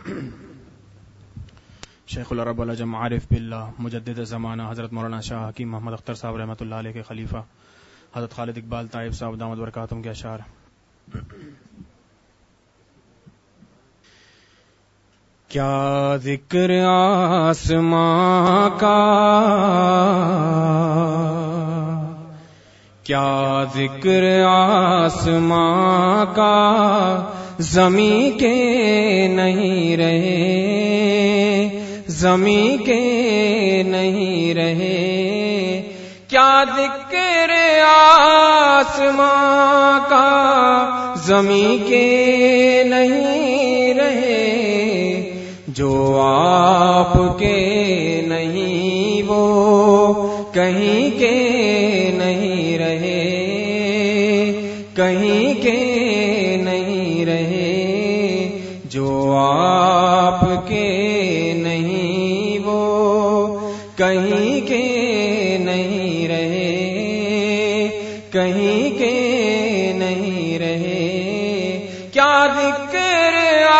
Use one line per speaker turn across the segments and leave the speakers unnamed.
شیخ العرب العجم عارف باللہ مجدد زمانہ حضرت مولانا شاہ حکیم محمد اختر صاحب رحمۃ اللہ علیہ کے خلیفہ حضرت خالد اقبال طائف صاحب دامت برکاتہم کے اشعار. کیا ذکر آسماں کا، کیا ذکر آسماں کا، زمین کے نہیں رہے، زمین کے نہیں رہے. کیا ذکر آسماں کا، زمین کے نہیں رہے. جو آپ کے نہیں وہ کہیں کے نہیں رہے، کہیں کے نہیں رہے. جو آپ کے نہیں وہ کہیں کے نہیں رہے، کہیں کے نہیں رہے. کیا ذکر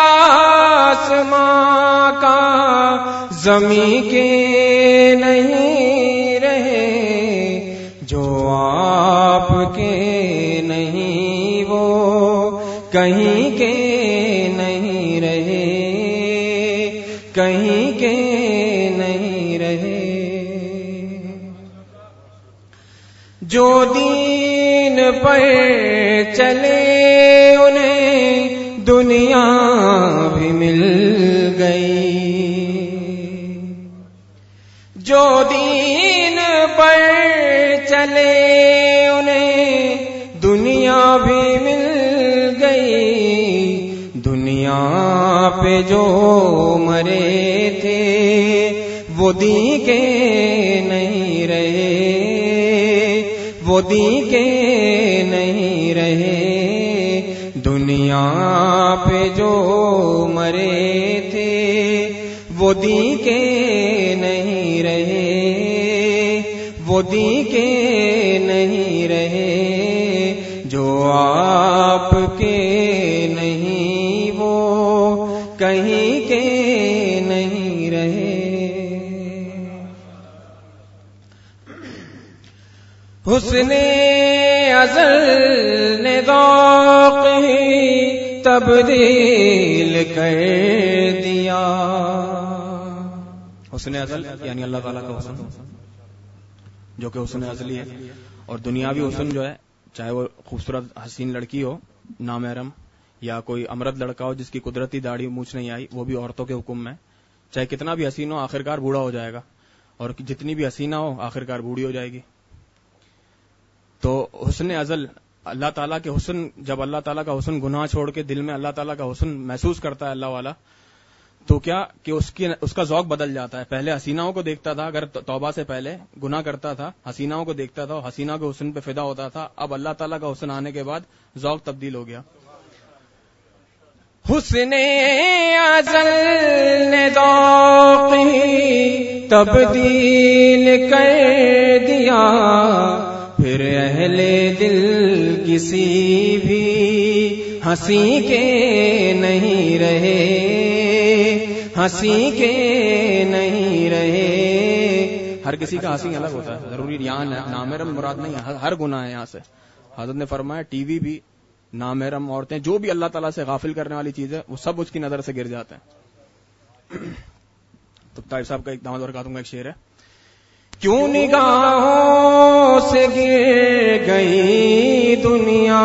آسماں کا، زمین کے نہیں رہے. جو آپ کے نہیں وہ کہیں کے نہیں رہے، کہیں کے نہیں رہے. جو دین پر چلے انہیں دنیا بھی مل گئی، جو دین پر چلے انہیں دنیا بھی مل گئی. دنیا پہ جو مرے تھے وہ دین کے نہیں رہے، وہ دین کے نہیں رہے. دنیا پہ جو مرے تھے وہ دین کے نہیں رہے، وہ دین کے نہیں رہے. جو آپ کے نہیں وہ کہیں کے نہیں رہے. حسن ازل نے ذوق ہی تبدیل کر دیا. حسن ازل یعنی اللہ تعالیٰ کا حسن، جو کہ حسن ازلی ہے. اور دنیاوی حسن جو ہے، چاہے وہ خوبصورت حسین لڑکی ہو نامحرم، یا کوئی امرد لڑکا ہو جس کی قدرتی داڑھی مونچھ نہیں آئی، وہ بھی عورتوں کے حکم میں. چاہے کتنا بھی حسین ہو آخرکار بوڑھا ہو جائے گا، اور جتنی بھی حسینہ ہو آخرکار بوڑھی ہو جائے گی. تو حسن ازل اللہ تعالیٰ کے حسن، جب اللہ تعالیٰ کا حسن گناہ چھوڑ کے دل میں اللہ تعالیٰ کا حسن محسوس کرتا ہے اللہ والا، تو کیا کہ اس کا ذوق بدل جاتا ہے. پہلے حسیناؤں کو دیکھتا تھا، اگر توبہ سے پہلے گناہ کرتا تھا، حسیناؤں کو دیکھتا تھا اور حسینہ کے حسن پہ فدا ہوتا تھا. اب اللہ تعالیٰ کا حسن آنے کے بعد ذوق تبدیل ہو گیا. حسن ازل نے ذوق ہی تبدیل کر دیا. پھر اہل دل کسی بھی ہنسی کے نہیں رہے، ہنسی کے نہیں رہے. ہر کسی کا ہنسی الگ ہوتا ہے، ضروری یہاں نامحرم مراد نہیں ہے، ہر گناہ ہے یہاں سے. حضرت نے فرمایا ٹی وی بھی، نامحرم عورتیں، جو بھی اللہ تعالیٰ سے غافل کرنے والی چیز ہے وہ سب اس کی نظر سے گر جاتے ہیں. تو طائف صاحب کا ایک دامت برکاتہم کا ایک شعر ہے. کیوں نگاہوں سے گر گئی دنیا،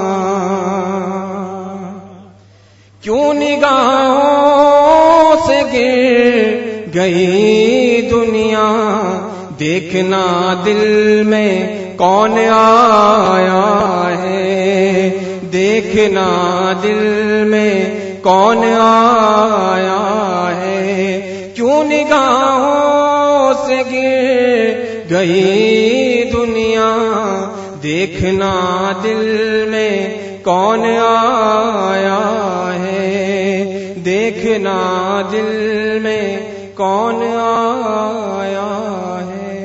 کیوں نگاہوں سے گر گئی دنیا. دیکھنا دل میں کون آیا ہے، دیکھنا دل میں کون آیا ہے. کیوں نگاہوں سے گر گئی دنیا، دیکھنا دل میں کون آیا ہے، دیکھنا دل میں کون آیا ہے.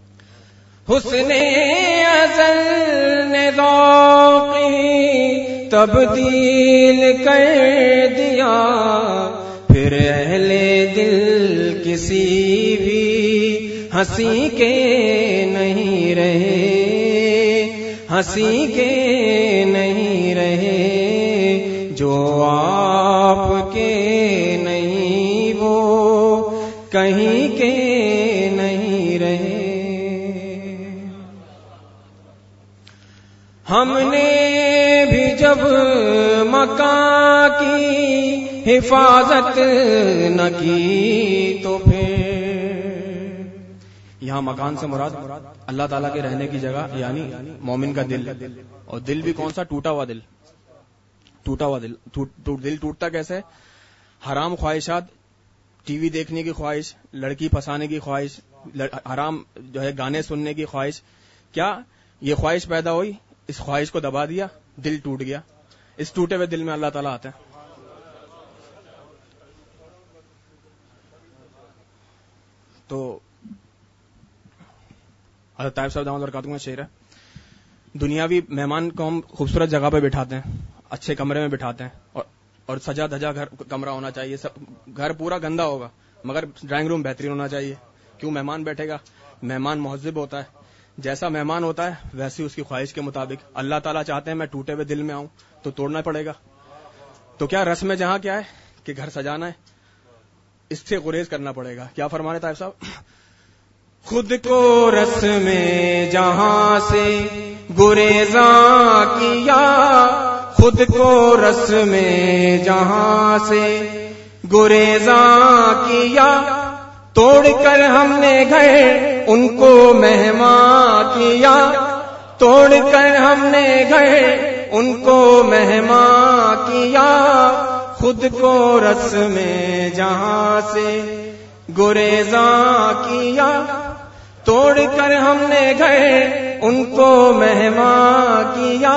حسن ازل نے ذوق ہی
تبدیل کر دیا، پھر اہل دل کسی بھی ہنسی کے نہیں رہے، ہنسی کے نہیں رہے، جو آپ کے نہیں وہ کہیں کے نہیں رہے۔ ہم نے بھی جب مکان کی حفاظت نہ کی تو پھر،
یہاں مکان سے مراد اللہ تعالیٰ کے رہنے کی جگہ یعنی مومن کا دل، اور دل بھی کون سا؟ ٹوٹا ہوا دل، ٹوٹا ہوا دل۔ دل ٹوٹتا کیسے؟ حرام خواہشات، ٹی وی دیکھنے کی خواہش، لڑکی پھنسانے کی خواہش، حرام جو ہے گانے سننے کی خواہش، کیا یہ خواہش پیدا ہوئی، اس خواہش کو دبا دیا، دل ٹوٹ گیا۔ اس ٹوٹے ہوئے دل میں اللہ تعالیٰ آتے ہیں۔ تو حضرت طائب صاحب دامت برکاتہ کا شعر ہے، دنیاوی مہمان کو ہم خوبصورت جگہ پہ بٹھاتے ہیں، اچھے کمرے میں بٹھاتے ہیں، اور سجا دھجا کمرہ ہونا چاہیے، گھر پورا گندا ہوگا مگر ڈرائنگ روم بہترین ہونا چاہیے۔ کیوں؟ مہمان بیٹھے گا، مہمان مہذب ہوتا ہے، جیسا مہمان ہوتا ہے ویسی اس کی خواہش کے مطابق۔ اللہ تعالیٰ چاہتے ہیں میں ٹوٹے ہوئے دل میں آؤں تو توڑنا پڑے گا۔ تو کیا رسم میں جہاں کیا ہے کہ گھر سجانا ہے، اس سے گریز کرنا پڑے گا۔ کیا فرما رہے طائب صاحب؟
خود کو رسم جہاں سے گریزاں کیا، خود کو رسم جہاں سے گریزاں کیا، توڑ کر ہم نے گھر ان کو مہمان کیا، توڑ کر ہم نے گھر ان کو مہمان کیا، خود کو رسم جہاں سے گریزاں کیا، توڑ کر ہم نے گھر ان کو مہمان کیا۔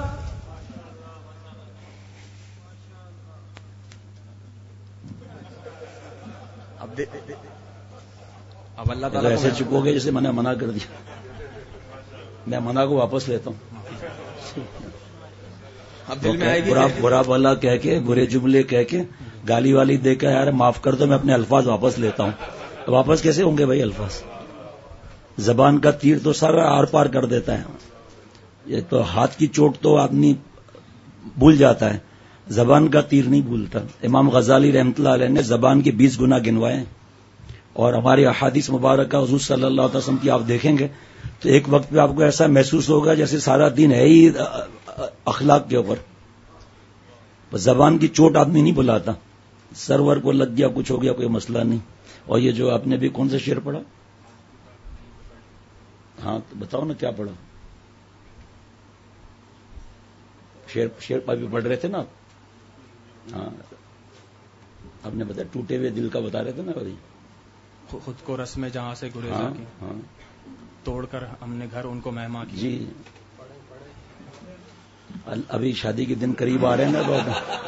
اب اللہ تعالیٰ
ایسے چپو گے جیسے میں نے منع کر دیا، میں منع کو واپس لیتا ہوں۔
اب دل میں آئے گی
برا بلا کہہ کے، برے جملے کہہ کے، گالی والی دے کے، یار معاف کر دو، میں اپنے الفاظ واپس لیتا ہوں۔ واپس کیسے ہوں گے بھائی الفاظ؟ زبان کا تیر تو سارا آر پار کر دیتا ہے، یہ تو ہاتھ کی چوٹ تو آدمی بھول جاتا ہے، زبان کا تیر نہیں بھولتا۔ امام غزالی رحمۃ اللہ علیہ نے زبان کے 20 گنا گنوائے، اور ہماری احادیث مبارکہ حضور صلی اللہ علیہ وسلم کی آپ دیکھیں گے تو ایک وقت پہ آپ کو ایسا محسوس ہوگا جیسے سارا دن ہے ہی اخلاق کے اوپر۔ زبان کی چوٹ آدمی نہیں بھلاتا، سرور کو لگ گیا، کچھ ہو گیا، کوئی مسئلہ نہیں۔ اور یہ جو آپ نے بھی کون سا شعر پڑھا؟ ہاں تو بتاؤ نا کیا پڑھا؟ شعر ابھی پڑھ رہے تھے نا آپ؟ ہاں آپ نے بتایا ٹوٹے ہوئے دل کا بتا رہے تھے نا ابھی۔
خود کو رسم جہاں سے گریزاں کی، توڑ کر ہم نے گھر ان کو مہمان کی۔
جی ابھی شادی کے دن قریب آ رہے ہیں نا بہت،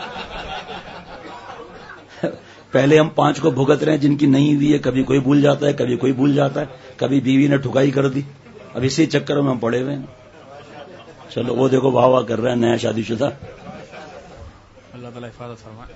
پہلے ہم 5 کو بھگت رہے ہیں جن کی نہیں ہوئی ہے، کبھی کوئی بھول جاتا ہے، کبھی کوئی بھول جاتا ہے، کبھی بیوی نے ٹھکائی کر دی، اب اسی چکر میں ہم پڑے ہوئے ہیں۔ چلو وہ دیکھو واہ واہ کر رہا ہے نیا شادی شدہ،
اللہ تعالیٰ حفاظت فرمائے۔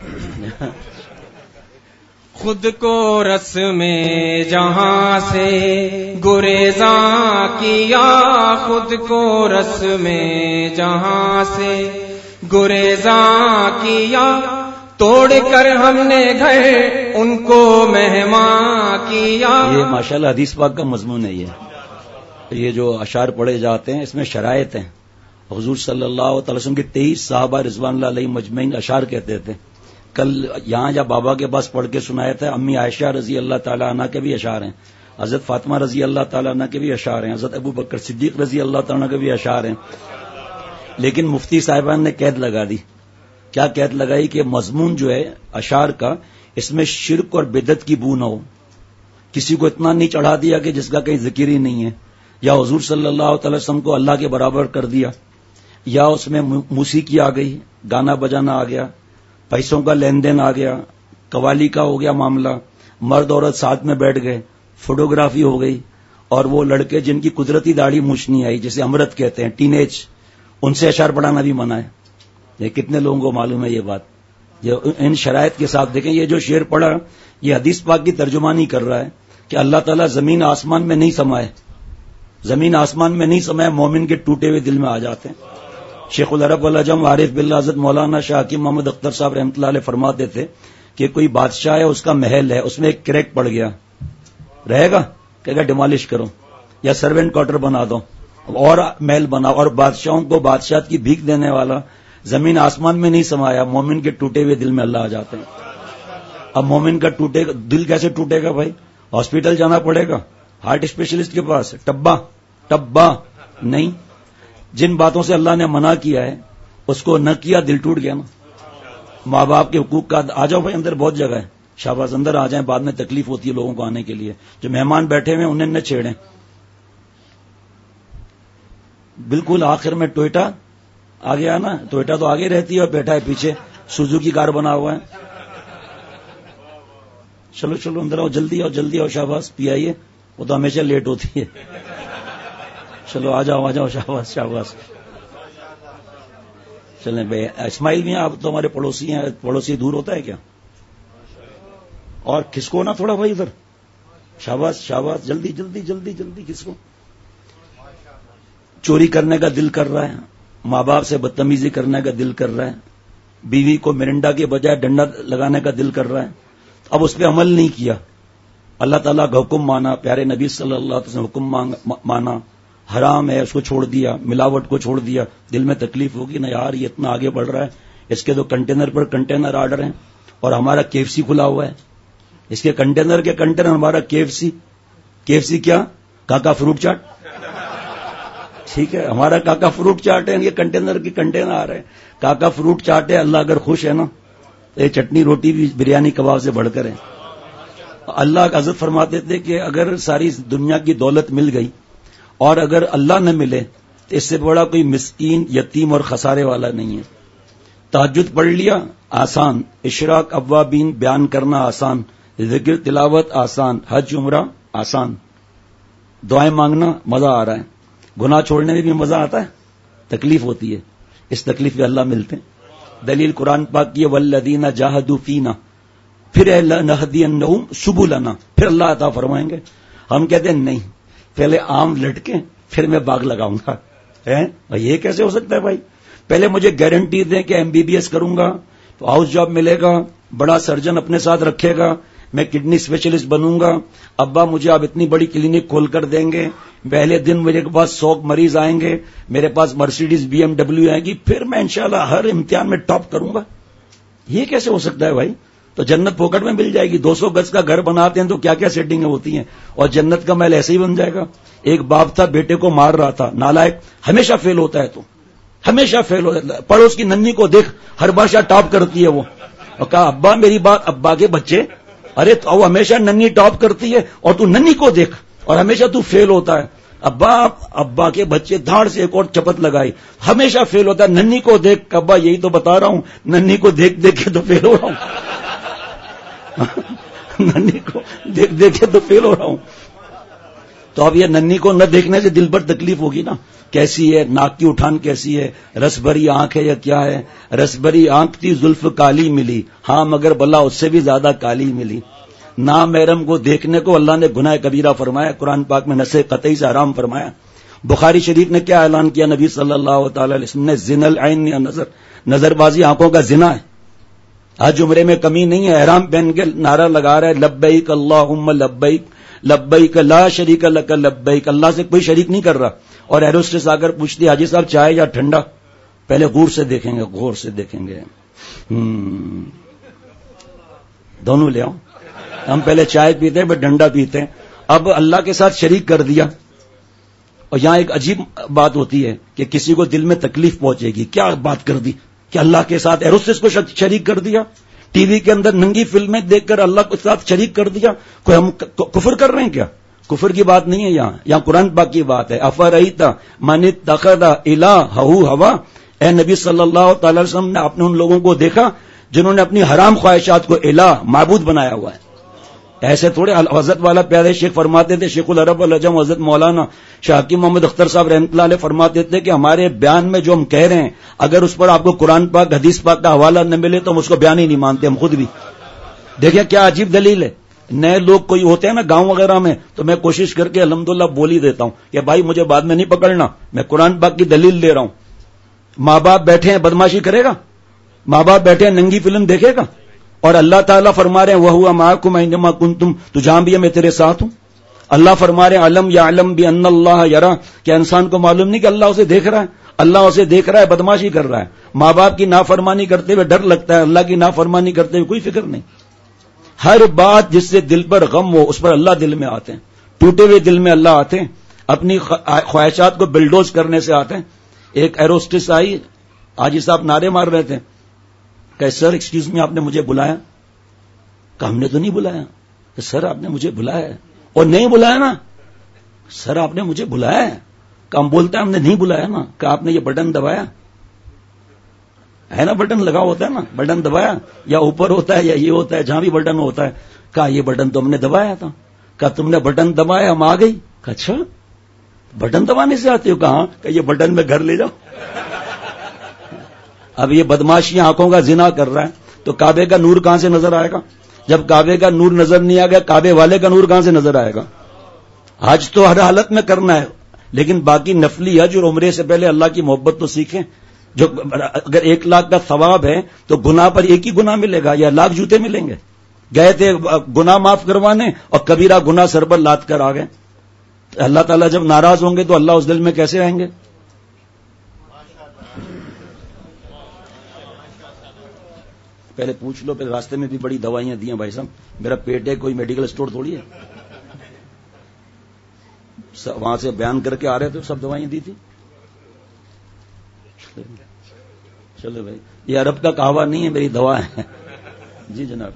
خود کو رسم جہاں سے گریزاں کیا، خود کو رسم جہاں سے گریزاں کیا، توڑ کر ہم نے گھر ان کو مہمان کیا۔
یہ ماشاءاللہ حدیث پاک کا مضمون ہے۔ یہ جو اشعار پڑھے جاتے ہیں اس میں شرائط ہیں۔ حضور صلی اللہ علیہ وسلم کے 23 صحابہ رضوان اللہ علیہ مجمعین اشعار کہتے تھے۔ کل یہاں جب بابا کے پاس پڑھ کے سنایا تھا، امی عائشہ رضی اللہ تعالیٰ عنہ کے بھی اشعار ہیں، حضرت فاطمہ رضی اللہ تعالیٰ عنہ کے بھی اشعار ہیں، حضرت ابو بکر صدیق رضی اللہ تعالیٰ عنہ کے بھی اشعار ہیں۔ لیکن مفتی صاحبان نے قید لگا دی۔ کیا قید لگائی؟ کہ مضمون جو ہے اشعار کا، اس میں شرک اور بدعت کی بو نہ ہو، کسی کو اتنا نہیں چڑھا دیا کہ جس کا کہیں ذکر ہی نہیں ہے، یا حضور صلی اللہ علیہ وسلم کو اللہ کے برابر کر دیا، یا اس میں موسیقی آ گئی، گانا بجانا آ گیا، پیسوں کا لین دین آ گیا، قوالی کا ہو گیا معاملہ، مرد عورت ساتھ میں بیٹھ گئے، فوٹوگرافی ہو گئی، اور وہ لڑکے جن کی قدرتی داڑھی مونچھ نہیں آئی، جسے امرت کہتے ہیں، ٹین ایج، ان سے اشعار پڑھانا بھی منع ہے۔ یہ کتنے لوگوں کو معلوم ہے یہ بات؟ یہ ان شرائط کے ساتھ دیکھیں، یہ جو شعر پڑھا یہ حدیث پاک کی ترجمانی کر رہا ہے کہ اللہ تعالیٰ زمین آسمان میں نہیں سمائے، زمین آسمان میں نہیں سمائے، مومن کے ٹوٹے ہوئے دل میں آ جاتے ہیں۔ شیخ العرب والعجم عارف باللہ حضرت مولانا شاہ حکیم محمد اختر صاحب رحمۃ اللہ علیہ فرماتے تھے کہ کوئی بادشاہ ہے، اس کا محل ہے، اس میں ایک کریک پڑ گیا، رہے گا؟ کہے گا ڈیمالش کرو یا سروینٹ کوارٹر بنا دو اور محل بناؤ۔ اور بادشاہوں کو بادشاہت کی بھیک دینے والا زمین آسمان میں نہیں سمایا، مومن کے ٹوٹے ہوئے دل میں اللہ آ جاتے ہیں۔ اب مومن کا دل کیسے ٹوٹے گا بھائی؟ ہاسپٹل جانا پڑے گا، ہارٹ اسپیشلسٹ کے پاس، ٹبا نہیں۔ جن باتوں سے اللہ نے منع کیا ہے اس کو نہ کیا، دل ٹوٹ گیا نا۔ ماں باپ کے حقوق کا، آ جاؤ بھائی اندر بہت جگہ ہے، شاباش اندر آ جائیں، بعد میں تکلیف ہوتی ہے لوگوں کو آنے کے لیے، جو مہمان بیٹھے ہوئے انہیں نہ چھیڑیں۔ بالکل آخر میں ٹوئٹا آ گیا نا، ٹوئٹا تو آگے رہتی ہے اور بیٹھا ہے پیچھے سوزوکی کار بنا ہوا ہے۔ چلو چلو اندر آؤ، جلدی آؤ جلدی آؤ، شاباش پی آئیے، وہ تو ہمیشہ لیٹ ہوتی ہے۔ چلو آ جاؤ، شاباش شاباش۔ چلیں بھائی، اسماعیل بھی آپ تو ہمارے پڑوسی ہیں، پڑوسی دور ہوتا ہے کیا؟ اور کھسکو نا تھوڑا بھائی ادھر، شاباش شاباش، جلدی جلدی جلدی جلدی کھسکو۔ چوری کرنے کا دل کر رہا ہے، ماں باپ سے بدتمیزی کرنے کا دل کر رہا ہے، بیوی کو مرنڈا کے بجائے ڈنڈا لگانے کا دل کر رہا ہے، اب اس پہ عمل نہیں کیا، اللہ تعالیٰ کا حکم مانا، پیارے نبی صلی اللہ علیہ وسلم حکم مانا، حرام ہے اس کو چھوڑ دیا، ملاوٹ کو چھوڑ دیا، دل میں تکلیف ہوگی نا یار، یہ اتنا آگے بڑھ رہا ہے، اس کے تو کنٹینر پر کنٹینر آرڈر ہیں اور ہمارا KFC کھلا ہوا ہے، اس کے کنٹینر کے کنٹینر، ہمارا KFC کیا؟ کاکا فروٹ چاٹ، ٹھیک ہے، ہمارا کاکا فروٹ چاٹ ہے، یہ کنٹینر کی کنٹینر آ رہے ہیں، کاکا فروٹ چاٹ ہے، اللہ اگر خوش ہے نا تو یہ چٹنی روٹی بھی بریانی کباب سے بڑھ کر ہے۔ اللہ کا حضرت فرماتے تھے کہ اگر ساری دنیا کی دولت مل گئی اور اگر اللہ نہ ملے تو اس سے بڑا کوئی مسکین، یتیم اور خسارے والا نہیں ہے۔ تہجد پڑھ لیا آسان، اشراق اوابین بیان کرنا آسان، ذکر تلاوت آسان، حج عمرہ آسان، دعائیں مانگنا مزہ آ رہا ہے، گناہ چھوڑنے میں بھی مزہ آتا ہے، تکلیف ہوتی ہے، اس تکلیف میں اللہ ملتے ہیں۔ دلیل قرآن پاک کی والذین جاہدوا فینا، پھر لنہدینہم سبلنا، پھر اللہ عطا فرمائیں گے۔ ہم کہتے ہیں نہیں، پہلے آم لٹکے پھر میں باغ لگاؤں گا، یہ کیسے ہو سکتا ہے بھائی؟ پہلے مجھے گارنٹی دیں کہ MBBS کروں گا تو ہاؤس جاب ملے گا، بڑا سرجن اپنے ساتھ رکھے گا، میں کڈنی اسپیشلسٹ بنوں گا، ابا مجھے آپ اتنی بڑی کلینک کھول کر دیں گے، پہلے دن میرے پاس 100 مریض آئیں گے، میرے پاس مرسیڈیز BMW آئے گی، پھر میں انشاءاللہ ہر امتحان میں ٹاپ کروں گا۔ یہ کیسے ہو سکتا ہے بھائی؟ تو جنت پوکٹ میں مل جائے گی، 200 گز کا گھر بناتے ہیں تو کیا کیا سیٹنگیں ہوتی ہیں، اور جنت کا محل ایسے ہی بن جائے گا۔ ایک باپ تھا، بیٹے کو مار رہا تھا، نالائق، ہمیشہ فیل ہوتا ہے، تو ہمیشہ فیل ہوتا ہے، پڑوس کی ننی کو دیکھ، ہر بادشاہ ٹاپ کرتی ہے وہ، اور کہا ابا میری بات، ابا کے بچے، ارے تو ہمیشہ ننی ٹاپ کرتی ہے اور تو ننی کو دیکھ اور ہمیشہ تو فیل ہوتا ہے۔ ابا کے بچے دھاڑ سے ایک اور چپت لگائی، ہمیشہ فیل ہوتا ہے، ننی کو دیکھ، ابا یہی تو بتا رہا ہوں، ننی کو دیکھ دیکھ کے تو فیل ہو رہا ہوں ننی کو دیکھ دیکھ کے تو فیل ہو رہا ہوں۔ تو اب یہ ننی کو نہ دیکھنے سے دل پر تکلیف ہوگی نا، کیسی ہے، ناک کی اٹھان کیسی ہے، رس بھری آنکھ ہے یا کیا ہے، رس بھری آنکھ تھی زلف کالی ملی، ہاں مگر بلا اس سے بھی زیادہ کالی ملی۔ نامحرم کو دیکھنے کو اللہ نے گناہ کبیرہ فرمایا، قرآن پاک میں نص قطعی سے حرام فرمایا۔ بخاری شریف نے کیا اعلان کیا نبی صلی اللہ تعالی علیہ وسلم نے؟ زنا العین یا نظر بازی آنکھوں کا زنا ہے۔ آج عمرے میں کمی نہیں ہے، احرام پہن کے نعرہ لگا رہا ہے لبیک اللہم لبیک لبیک لا شریک لک لبیک، اللہ سے کوئی شریک نہیں کر رہا۔ اور ایروسٹس آ کر پوچھتی حاجی صاحب چائے یا ٹھنڈا؟ پہلے غور سے دیکھیں گے، غور سے دیکھیں گے، دونوں لے آؤ، ہم پہلے چائے پیتے ہیں پھر ڈنڈا پیتے ہیں، اب اللہ کے ساتھ شریک کر دیا۔ اور یہاں ایک عجیب بات ہوتی ہے کہ کسی کو دل میں تکلیف پہنچے گی، کیا بات کر دی کہ اللہ کے ساتھ ایروسٹس کو شریک کر دیا، ٹی وی کے اندر ننگی فلمیں دیکھ کر اللہ کے ساتھ شریک کر دیا، کوئی ہم کفر کر رہے ہیں کیا؟ کفر کی بات نہیں ہے یہاں قرآن پاک کی بات ہے۔ افرأیت من اتخذ الہہ ہوا، اے نبی صلی اللہ تعالی وسلم نے اپنے ان لوگوں کو دیکھا جنہوں نے اپنی حرام خواہشات کو الہ معبود بنایا ہوا ہے۔ ایسے تھوڑے حضرت والا پیارے شیخ فرماتے تھے، شیخ العرب والعجم حضرت مولانا شاہ حکیم محمد اختر صاحب رحمۃ اللہ علیہ فرماتے تھے کہ ہمارے بیان میں جو ہم کہہ رہے ہیں اگر اس پر آپ کو قرآن پاک حدیث پاک کا حوالہ نہ ملے تو ہم اس کو بیان ہی نہیں مانتے، ہم خود بھی. دیکھیں کیا عجیب دلیل ہے. نئے لوگ کوئی ہوتے ہیں نا گاؤں وغیرہ میں تو میں کوشش کر کے الحمدللہ بول ہی دیتا ہوں کہ بھائی مجھے بعد میں نہیں پکڑنا، میں قرآن پاک کی دلیل دے رہا ہوں. ماں باپ بیٹھے ہیں بدماشی کرے گا؟ ماں باپ بیٹھے ہیں ننگی فلم دیکھے گا؟ اور اللہ تعالیٰ فرما رہے ہیں وَهُوَ مَعَكُمْ أَيْنَمَا كُنتُمْ، تو جہاں بھی ہے میں تیرے ساتھ ہوں. اللہ فرما رہے ہیں علم یعلم بِأَنَّ اللَّهَ يَرَى، کیا انسان کو معلوم نہیں کہ اللہ اسے دیکھ رہا ہے؟ اللہ اسے دیکھ رہا ہے، بدماشی کر رہا ہے. ماں باپ کی نافرمانی کرتے ہوئے ڈر لگتا ہے، اللہ کی نافرمانی کرتے ہوئے کوئی فکر نہیں. ہر بات جس سے دل پر غم ہو اس پر اللہ دل میں آتے ہیں، ٹوٹے ہوئے دل میں اللہ آتے ہیں، اپنی خواہشات کو بلڈوز کرنے سے آتے ہیں. ایک ایروسٹس آئی، حاجی صاحب نعرے مار رہے تھے کہ سر ایکسکیوز می آپ نے مجھے بلایا؟ کہ ہم نے تو نہیں بلایا. کہ سر آپ نے مجھے بلایا ہے. اور نہیں بلایا نا؟ سر آپ نے مجھے بلایا ہے. کہ ہم بولتے ہیں ہم نے نہیں بلایا نا. کہ آپ نے یہ بٹن دبایا ہے نا، بٹن لگا ہوتا ہے نا، بٹن دبایا یا اوپر ہوتا ہے یا یہ ہوتا ہے، جہاں بھی بٹن ہوتا ہے. کہا یہ بٹن تو ہم نے دبایا تھا. کہا تم نے بٹن دبایا ہم آ گئی. کہا اچھا بٹن دبانے سے آتے ہو؟ کہاں. کہ یہ بٹن میں گھر لے جاؤ. اب یہ بدماشی آنکھوں کا زنا کر رہا ہے تو کعبے کا نور کہاں سے نظر آئے گا؟ جب کعبے کا نور نظر نہیں آئے گا کعبے والے کا نور کہاں سے نظر آئے گا؟ حج تو ہر حالت میں کرنا ہے، لیکن باقی نفلی حج اور عمرے سے پہلے اللہ کی محبت تو سیکھیں. جو اگر 1 لاکھ کا ثواب ہے تو گناہ پر ایک ہی گناہ ملے گا یا لاکھ جوتے ملیں گے؟ گئے تھے گناہ معاف کروانے اور کبیرہ گناہ سر پر لاد کر آ گئے. اللہ تعالیٰ جب ناراض ہوں گے تو اللہ اس دل میں کیسے آئیں گے؟ پہلے پوچھ لو، پھر راستے میں بھی بڑی دوائیاں دی ہیں بھائی صاحب. میرا پیٹ ہے، کوئی میڈیکل اسٹور تھوڑی ہے. وہاں سے بیان کر کے آ رہے تھے سب دوائیاں دی تھی. چلو بھائی یہ عرب کا کہاوہ نہیں ہے، میری دوا ہے. جی جناب.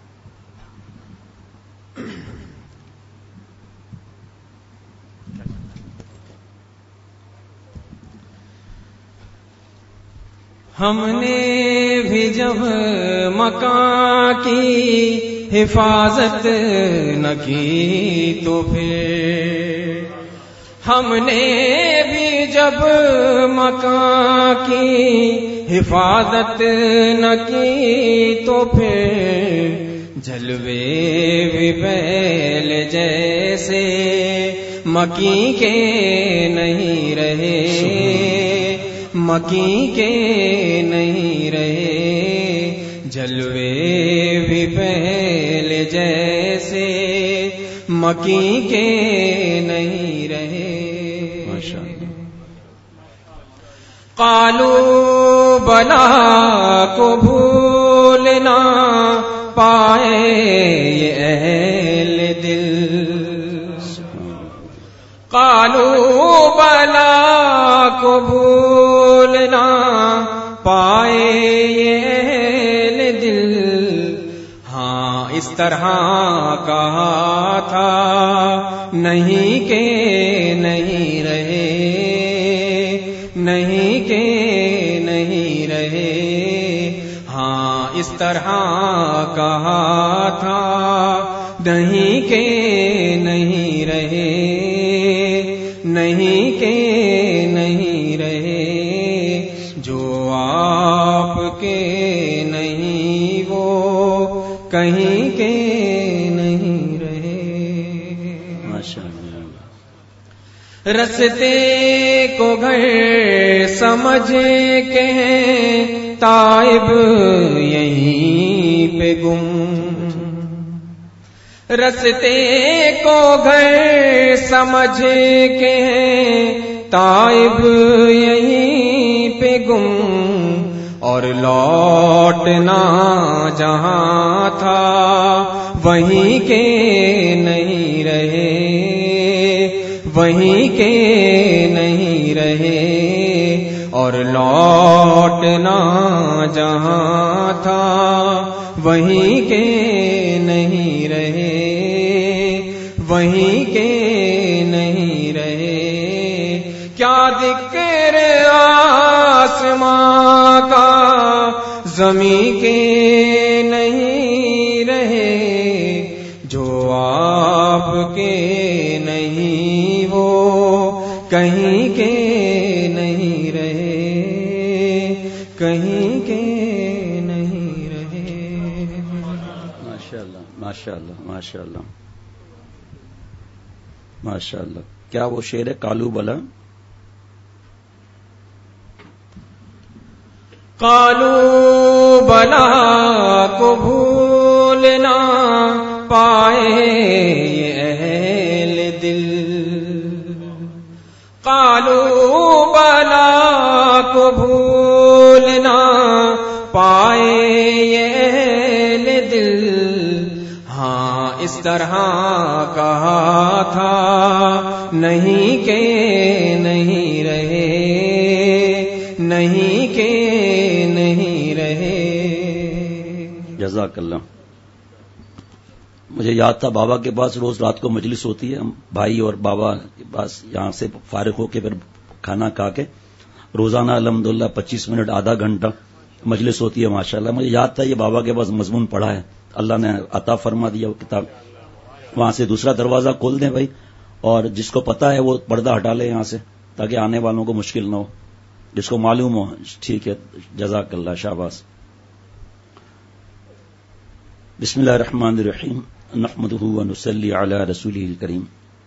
ہم نے بھی جب مکان کی حفاظت نہ کی تو پھر، ہم نے بھی جب مکان کی حفاظت نہ کی تو پھر، جلوے بھی بیل جیسے مکی کے نہیں رہے، مکی کے نہیں رہے. جلوے بھی بیل جیسے مکی کے نہیں رہے. قالوا بلا کو بھولنا پائے یہ اہل دل، قالوا بلا کو بھولنا پائے یہ اہل دل. ہاں اس طرح کہا تھا نہیں کہ نہیں رہے، نہیں کہ نہیں رہے. ہاں اس طرح کہا تھا نہیں کہ نہیں رہے، نہیں کہ نہیں رہے. جو آپ کے نہیں وہ کہیں کے نہیں رہے. رستے کو گھر سمجھ کے تائب یہیں پہ گم، رستے کو گھر سمجھ کے تائب یہیں پہ گم، اور لوٹنا جہاں تھا وہیں کے نہیں رہے، وہیں کے نہیں رہے. اور لوٹنا جہاں تھا وہیں کے نہیں رہے، وہیں کے نہیں رہے. کیا ذکر آسماں کا زمین کے نہیں رہے، جو آپ کے نہیں وہ کہیں کے نہیں رہے، کہیں کے نہیں رہے۔
ماشاءاللہ ماشاءاللہ ماشاءاللہ ماشاءاللہ۔ کیا وہ شعر ہے کالو بلا؟
کالو بلا کو بھول نہ پائے یہ اہل دل، کالو بلا کو بھول نہ پائے یہ اہل دل۔ ہاں اس طرح کہا تھا نہیں کہ نہیں رہے، نہیں کہ نہیں رہے۔
جزاک اللہ۔ مجھے یاد تھا بابا کے پاس روز رات کو مجلس ہوتی ہے، ہم بھائی اور بابا کے پاس یہاں سے فارغ ہو کے پھر کھانا کھا کے روزانہ الحمدللہ 25 منٹ آدھا گھنٹہ مجلس ہوتی ہے ماشاءاللہ۔ مجھے یاد تھا یہ بابا کے پاس مضمون پڑھا ہے، اللہ نے عطا فرما دیا وہ کتاب۔ وہاں سے دوسرا دروازہ کھول دیں بھائی، اور جس کو پتا ہے وہ پردہ ہٹا لے یہاں سے، تاکہ آنے والوں کو مشکل نہ ہو، جس کو معلوم ہو۔ ٹھیک ہے، جزاک اللہ، شاباش۔ بسم اللہ الرحمن الرحیم، نحمدہ ونصلی علی رسولہ الکریم۔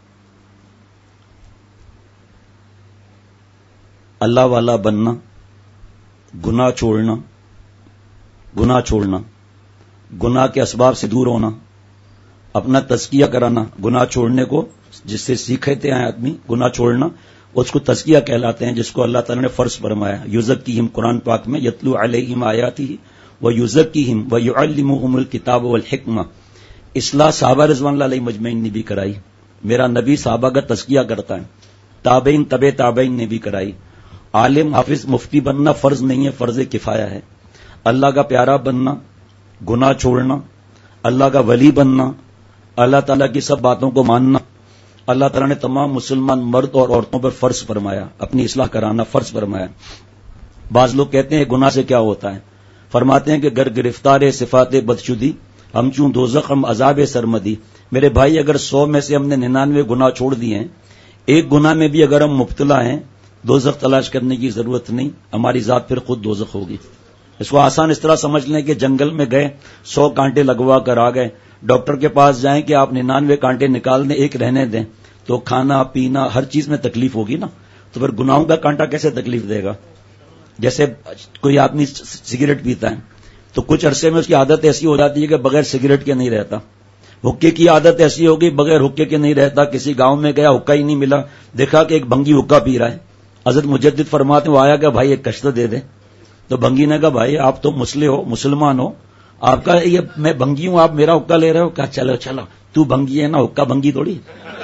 اللہ والا بننا، گناہ چھوڑنا، گناہ چھوڑنا، گناہ کے اسباب سے دور ہونا، اپنا تزکیہ کرانا، گناہ چھوڑنے کو جس سے سیکھتے ہیں آدمی گناہ چھوڑنا، اس کو تزکیہ کہلاتے ہیں، جس کو اللہ تعالیٰ نے فرض فرمایا۔ یزکیہم، قرآن پاک میں یتلو علیہم آیاتہ ویزکیہم ویعلمہم الکتاب والحکمہ۔ اصلاح صحابہ رضوان اللہ علیہ مجمعین نے بھی کرائی، میرا نبی صحابہ کا تزکیہ کرتا ہے، تابعین تبع تابعین نے بھی کرائی۔ عالم حافظ مفتی بننا فرض نہیں ہے، فرض کفایہ ہے۔ اللہ کا پیارا بننا، گناہ چھوڑنا، اللہ کا ولی بننا، اللہ تعالیٰ کی سب باتوں کو ماننا، اللہ تعالیٰ نے تمام مسلمان مرد اور عورتوں پر فرض فرمایا، اپنی اصلاح کرانا فرض فرمایا۔ بعض لوگ کہتے ہیں گناہ سے کیا ہوتا ہے، فرماتے ہیں کہ گر گرفتار صفات بدشدی ہم چوں دوزخ ہم عذاب سرمدی۔ میرے بھائی، اگر 100 میں سے ہم نے 99 گناہ چھوڑ دیے ہیں، ایک گناہ میں بھی اگر ہم مبتلا ہیں، دوزخ تلاش کرنے کی ضرورت نہیں، ہماری ذات پھر خود دوزخ ہوگی۔ اس کو آسان اس طرح سمجھ لیں کہ جنگل میں گئے، 100 کانٹے لگوا کر آ گئے، ڈاکٹر کے پاس جائیں کہ آپ 99 کانٹے نکال دیں، ایک رہنے دیں، تو کھانا پینا ہر چیز میں تکلیف ہوگی نا، تو پھر گناہوں کا کانٹا کیسے تکلیف دے گا؟ جیسے کوئی آدمی سگریٹ پیتا ہے تو کچھ عرصے میں اس کی عادت ایسی ہو جاتی ہے کہ بغیر سگریٹ کے نہیں رہتا، حکے کی عادت ایسی ہوگی بغیر حکے کے نہیں رہتا۔ کسی گاؤں میں گیا، حکا ہی نہیں ملا، دیکھا کہ ایک بھنگی حکا پی رہا ہے، حضرت مجدد فرماتے وہ آیا کہ بھائی ایک کشتہ دے دے، تو بھنگی نے کہا بھائی آپ تو مسلم ہو، مسلمان ہو، آپ کا یہ میں بھنگی ہوں، آپ میرا حکا لے رہے ہو؟ کہا چلو چلو، تو بھنگی ہے نا، حکا بھنگی تھوڑی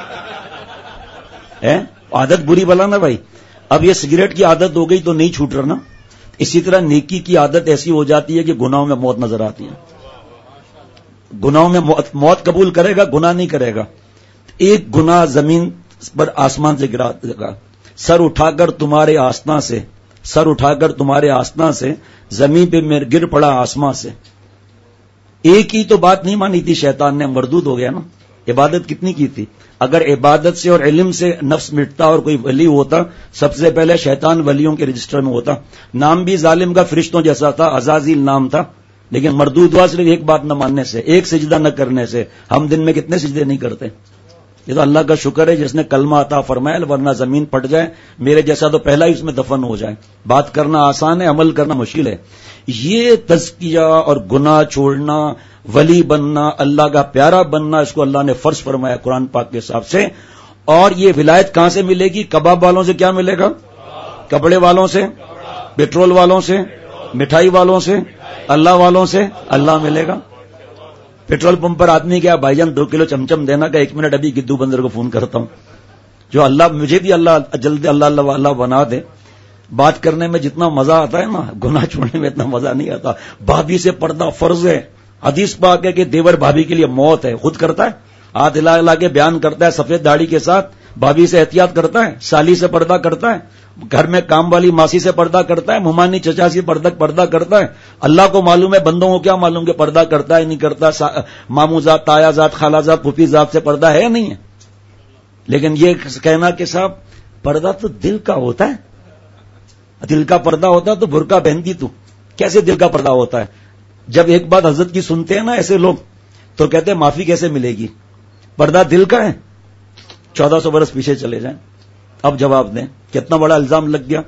ہے، عادت بری بلا نا بھائی۔ اب یہ سگریٹ کی عادت ہو گئی تو نہیں چھوٹ رہا نا، اسی طرح نیکی کی عادت ایسی ہو جاتی ہے کہ گناہوں میں موت نظر آتی ہے، گناہوں میں موت قبول کرے گا، گناہ نہیں کرے گا۔ ایک گناہ زمین پر آسمان سے گرا دے گا، سر اٹھا کر تمہارے آستاں سے، سر اٹھا کر تمہارے آستاں سے، زمین پہ گر پڑا آسمان سے۔ ایک ہی تو بات نہیں مانی تھی شیطان نے، مردود ہو گیا نا۔ عبادت کتنی کی تھی؟ اگر عبادت سے اور علم سے نفس مٹتا اور کوئی ولی ہوتا، سب سے پہلے شیطان ولیوں کے رجسٹر میں ہوتا۔ نام بھی ظالم کا فرشتوں جیسا تھا، عزازیل نام تھا، لیکن مردود ہوا صرف ایک بات نہ ماننے سے، ایک سجدہ نہ کرنے سے۔ ہم دن میں کتنے سجدے نہیں کرتے؟ یہ تو اللہ کا شکر ہے جس نے کلمہ عطا فرمایا، ورنہ زمین پھٹ جائے میرے جیسا تو پہلا ہی اس میں دفن ہو جائے۔ بات کرنا آسان ہے، عمل کرنا مشکل ہے۔ یہ تزکیہ اور گناہ چھوڑنا، ولی بننا، اللہ کا پیارا بننا، اس کو اللہ نے فرض فرمایا قرآن پاک کے حساب سے۔ اور یہ ولایت کہاں سے ملے گی؟ کباب والوں سے کیا ملے گا؟ کپڑے والوں سے، پیٹرول والوں سے، مٹھائی والوں سے، اللہ والوں سے اللہ ملے گا۔ پیٹرول پمپ پر آدمی کیا بھائی جان 2 کلو چمچم دینا کا، 1 منٹ ابھی گدو بندر کو فون کرتا ہوں، جو اللہ مجھے بھی اللہ جلدی اللہ بنا دے۔ بات کرنے میں جتنا مزہ آتا ہے نا، گناہ چھوڑنے میں اتنا مزہ نہیں آتا۔ بھابھی سے پردہ فرض ہے، حدیث پاک ہے کہ دیور بھابھی کے لیے موت ہے، خود کرتا ہے، ہاتھ ہلا کے بیان کرتا ہے سفید داڑھی کے ساتھ، بھابھی سے احتیاط کرتا ہے، سالی سے پردہ کرتا ہے، گھر میں کام والی ماسی سے پردہ کرتا ہے, ممانی چچا سے پردہ کرتا ہے. اللہ کو معلوم ہے, بندوں کو کیا معلوم کہ پردہ کرتا ہے نہیں کرتا. ماموں ذات, تایا ذات, خالہ ذات, پھوپھی ذات سے پردہ ہے یا نہیں ہے. لیکن یہ کہنا کہ صاحب پردہ تو دل کا ہوتا ہے, دل کا پردہ ہوتا ہے تو برقع پہنتی تو کیسے دل کا پردہ ہوتا ہے. جب ایک بات حضرت کی سنتے ہیں نا ایسے لوگ تو کہتے ہیں معافی کیسے ملے گی, پردہ دل کا ہے. 1400 برس پیچھے چلے جائیں, اب جواب دیں کتنا بڑا الزام لگ گیا.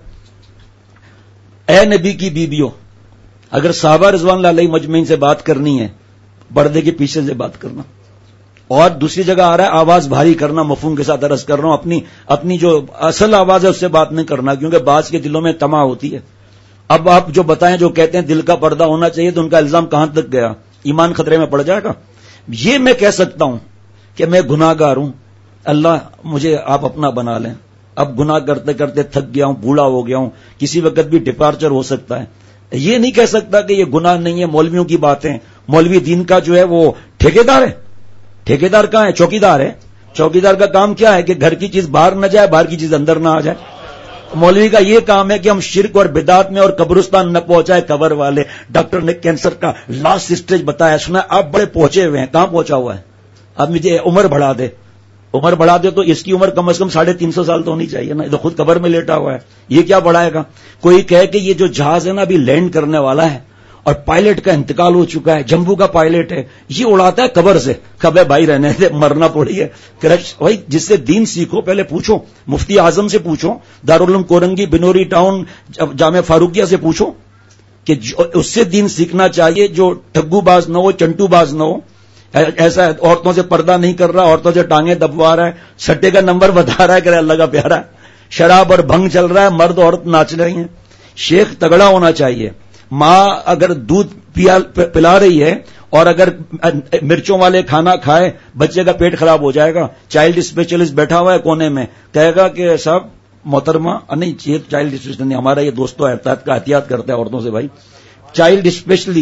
اے نبی کی بیویوں, اگر صحابہ رضوان اللہ علیہ مجمعین سے بات کرنی ہے پردے کے پیچھے سے بات کرنا. اور دوسری جگہ آ رہا ہے آواز بھاری کرنا, مفہوم کے ساتھ عرض کر رہا ہوں, اپنی جو اصل آواز ہے اس سے بات نہیں کرنا, کیونکہ بعض کے دلوں میں طمع ہوتی ہے. اب آپ جو بتائیں, جو کہتے ہیں دل کا پردہ ہونا چاہیے, تو ان کا الزام کہاں تک گیا, ایمان خطرے میں پڑ جائے گا. یہ میں کہہ سکتا ہوں کہ میں گناہ گار ہوں, اللہ مجھے آپ اپنا بنا لیں. اب گناہ کرتے کرتے تھک گیا ہوں, بوڑھا ہو گیا ہوں, کسی وقت بھی ڈپارچر ہو سکتا ہے. یہ نہیں کہہ سکتا کہ یہ گناہ نہیں ہے, مولویوں کی باتیں. مولوی دین کا جو ہے وہ ٹھیکیدار ہے. ٹھیکیدار کہاں ہے, چوکیدار ہے. چوکیدار کا کام کیا ہے کہ گھر کی چیز باہر نہ جائے, باہر کی چیز اندر نہ آ جائے. مولوی کا یہ کام ہے کہ ہم شرک اور بدعت میں اور قبرستان نہ پہنچائے قبر والے. ڈاکٹر نے کینسر کا لاسٹ اسٹیج بتایا, سنا آپ بڑے پہنچے ہوئے ہیں, کہاں پہنچا ہوا ہے. اب مجھے عمر بڑھا دے تو اس کی عمر کم از کم 350 سال تو ہونی چاہیے نا, یہ تو خود قبر میں لیٹا ہوا ہے, یہ کیا بڑھائے گا. کوئی کہے کہ یہ جو جہاز ہے نا ابھی لینڈ کرنے والا ہے اور پائلٹ کا انتقال ہو چکا ہے, جمبو کا پائلٹ ہے, یہ اڑاتا ہے قبر سے. کبے بھائی رہنے سے مرنا پڑی ہے. بھائی جس سے دین سیکھو پہلے پوچھو, مفتی اعظم سے پوچھو, دارالعلوم کورنگی بنوری ٹاؤن جامعہ فاروقیہ سے پوچھو کہ اس سے دین سیکھنا چاہیے جو ٹھگو باز نہ ہو, چنٹو باز نہ ہو. ایسا عورتوں سے پردہ نہیں کر رہا, عورتوں سے ٹانگیں دبوا رہا ہے, سٹے کا نمبر بتا رہا ہے کہ اللہ کا پیارا ہے, شراب اور بھنگ چل رہا ہے, مرد عورت ناچ رہے ہیں. شیخ تگڑا ہونا چاہیے. ماں اگر دودھ پلا رہی ہے اور اگر مرچوں والے کھانا کھائے بچے کا پیٹ خراب ہو جائے گا. چائلڈ اسپیشلسٹ بیٹھا ہوا ہے کونے میں, کہے گا کہ صاحب محترمہ, نہیں یہ چائلڈ اسپیشلسٹ نہیں, ہمارا یہ دوست تو احتیاط کرتا ہے عورتوں سے. بھائی چائلڈ اسپیشلی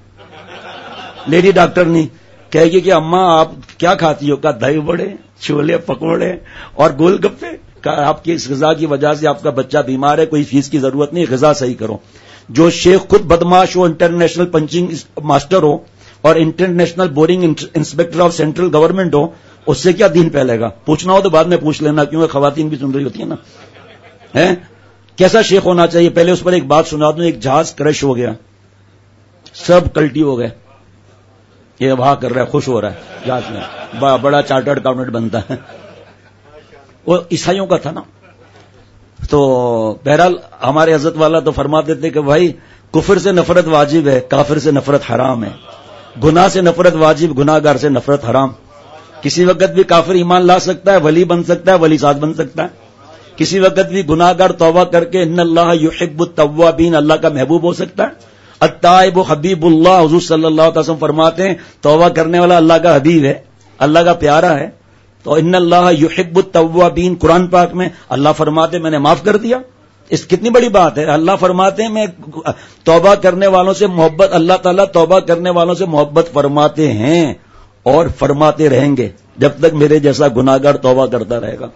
لیڈی ڈاکٹر نہیں, کہے گی کہ اماں آپ کیا کھاتی ہو, کا دہی بڑے, چھولے پکوڑے اور گول گپے. آپ کی اس غذا کی وجہ سے آپ کا بچہ بیمار ہے, کوئی فیس کی ضرورت نہیں, غذا صحیح کرو. جو شیخ خود بدماش ہو, انٹرنیشنل پنچنگ ماسٹر ہو اور international boring inspector of central government ہو, اس سے کیا دین پھیلے گا. پوچھنا ہو تو بعد میں پوچھ لینا, کیونکہ خواتین بھی سن رہی ہوتی ہیں نا. کیسا شیخ ہونا چاہیے. پہلے اس پر ایک بات سنا دوں. ایک جہاز کرش ہو گیا, سب کلٹی ہو گئے, یہ وہاں کر رہا ہے, خوش ہو رہا ہے جہاز میں, بڑا چارٹرڈ اکاؤنٹنٹ بنتا ہے. وہ عیسائیوں کا تھا نا. تو بہرحال ہمارے حضرت والا تو فرماتے تھے کہ بھائی کفر سے نفرت واجب ہے, کافر سے نفرت حرام ہے. گناہ سے نفرت واجب, گناہ گار سے نفرت حرام. کسی وقت بھی کافر ایمان لا سکتا ہے, ولی بن سکتا ہے, ولی ساتھ بن سکتا ہے. کسی وقت بھی گناہ گار توبہ کر کے ان اللہ یحب التوابین, اللہ کا محبوب ہو سکتا ہے. التائب حبیب اللہ, حضور صلی اللہ علیہ وسلم فرماتے ہیں توبہ کرنے والا اللہ کا حبیب ہے, اللہ کا پیارا ہے. تو ان اللہ یحب التوابین, قرآن پاک میں اللہ فرماتے میں نے معاف کر دیا. اس کتنی بڑی بات ہے. اللہ فرماتے ہیں میں توبہ کرنے والوں سے محبت, اللہ تعالیٰ توبہ کرنے والوں سے محبت فرماتے ہیں اور فرماتے رہیں گے جب تک میرے جیسا گناہگار توبہ کرتا رہے گا.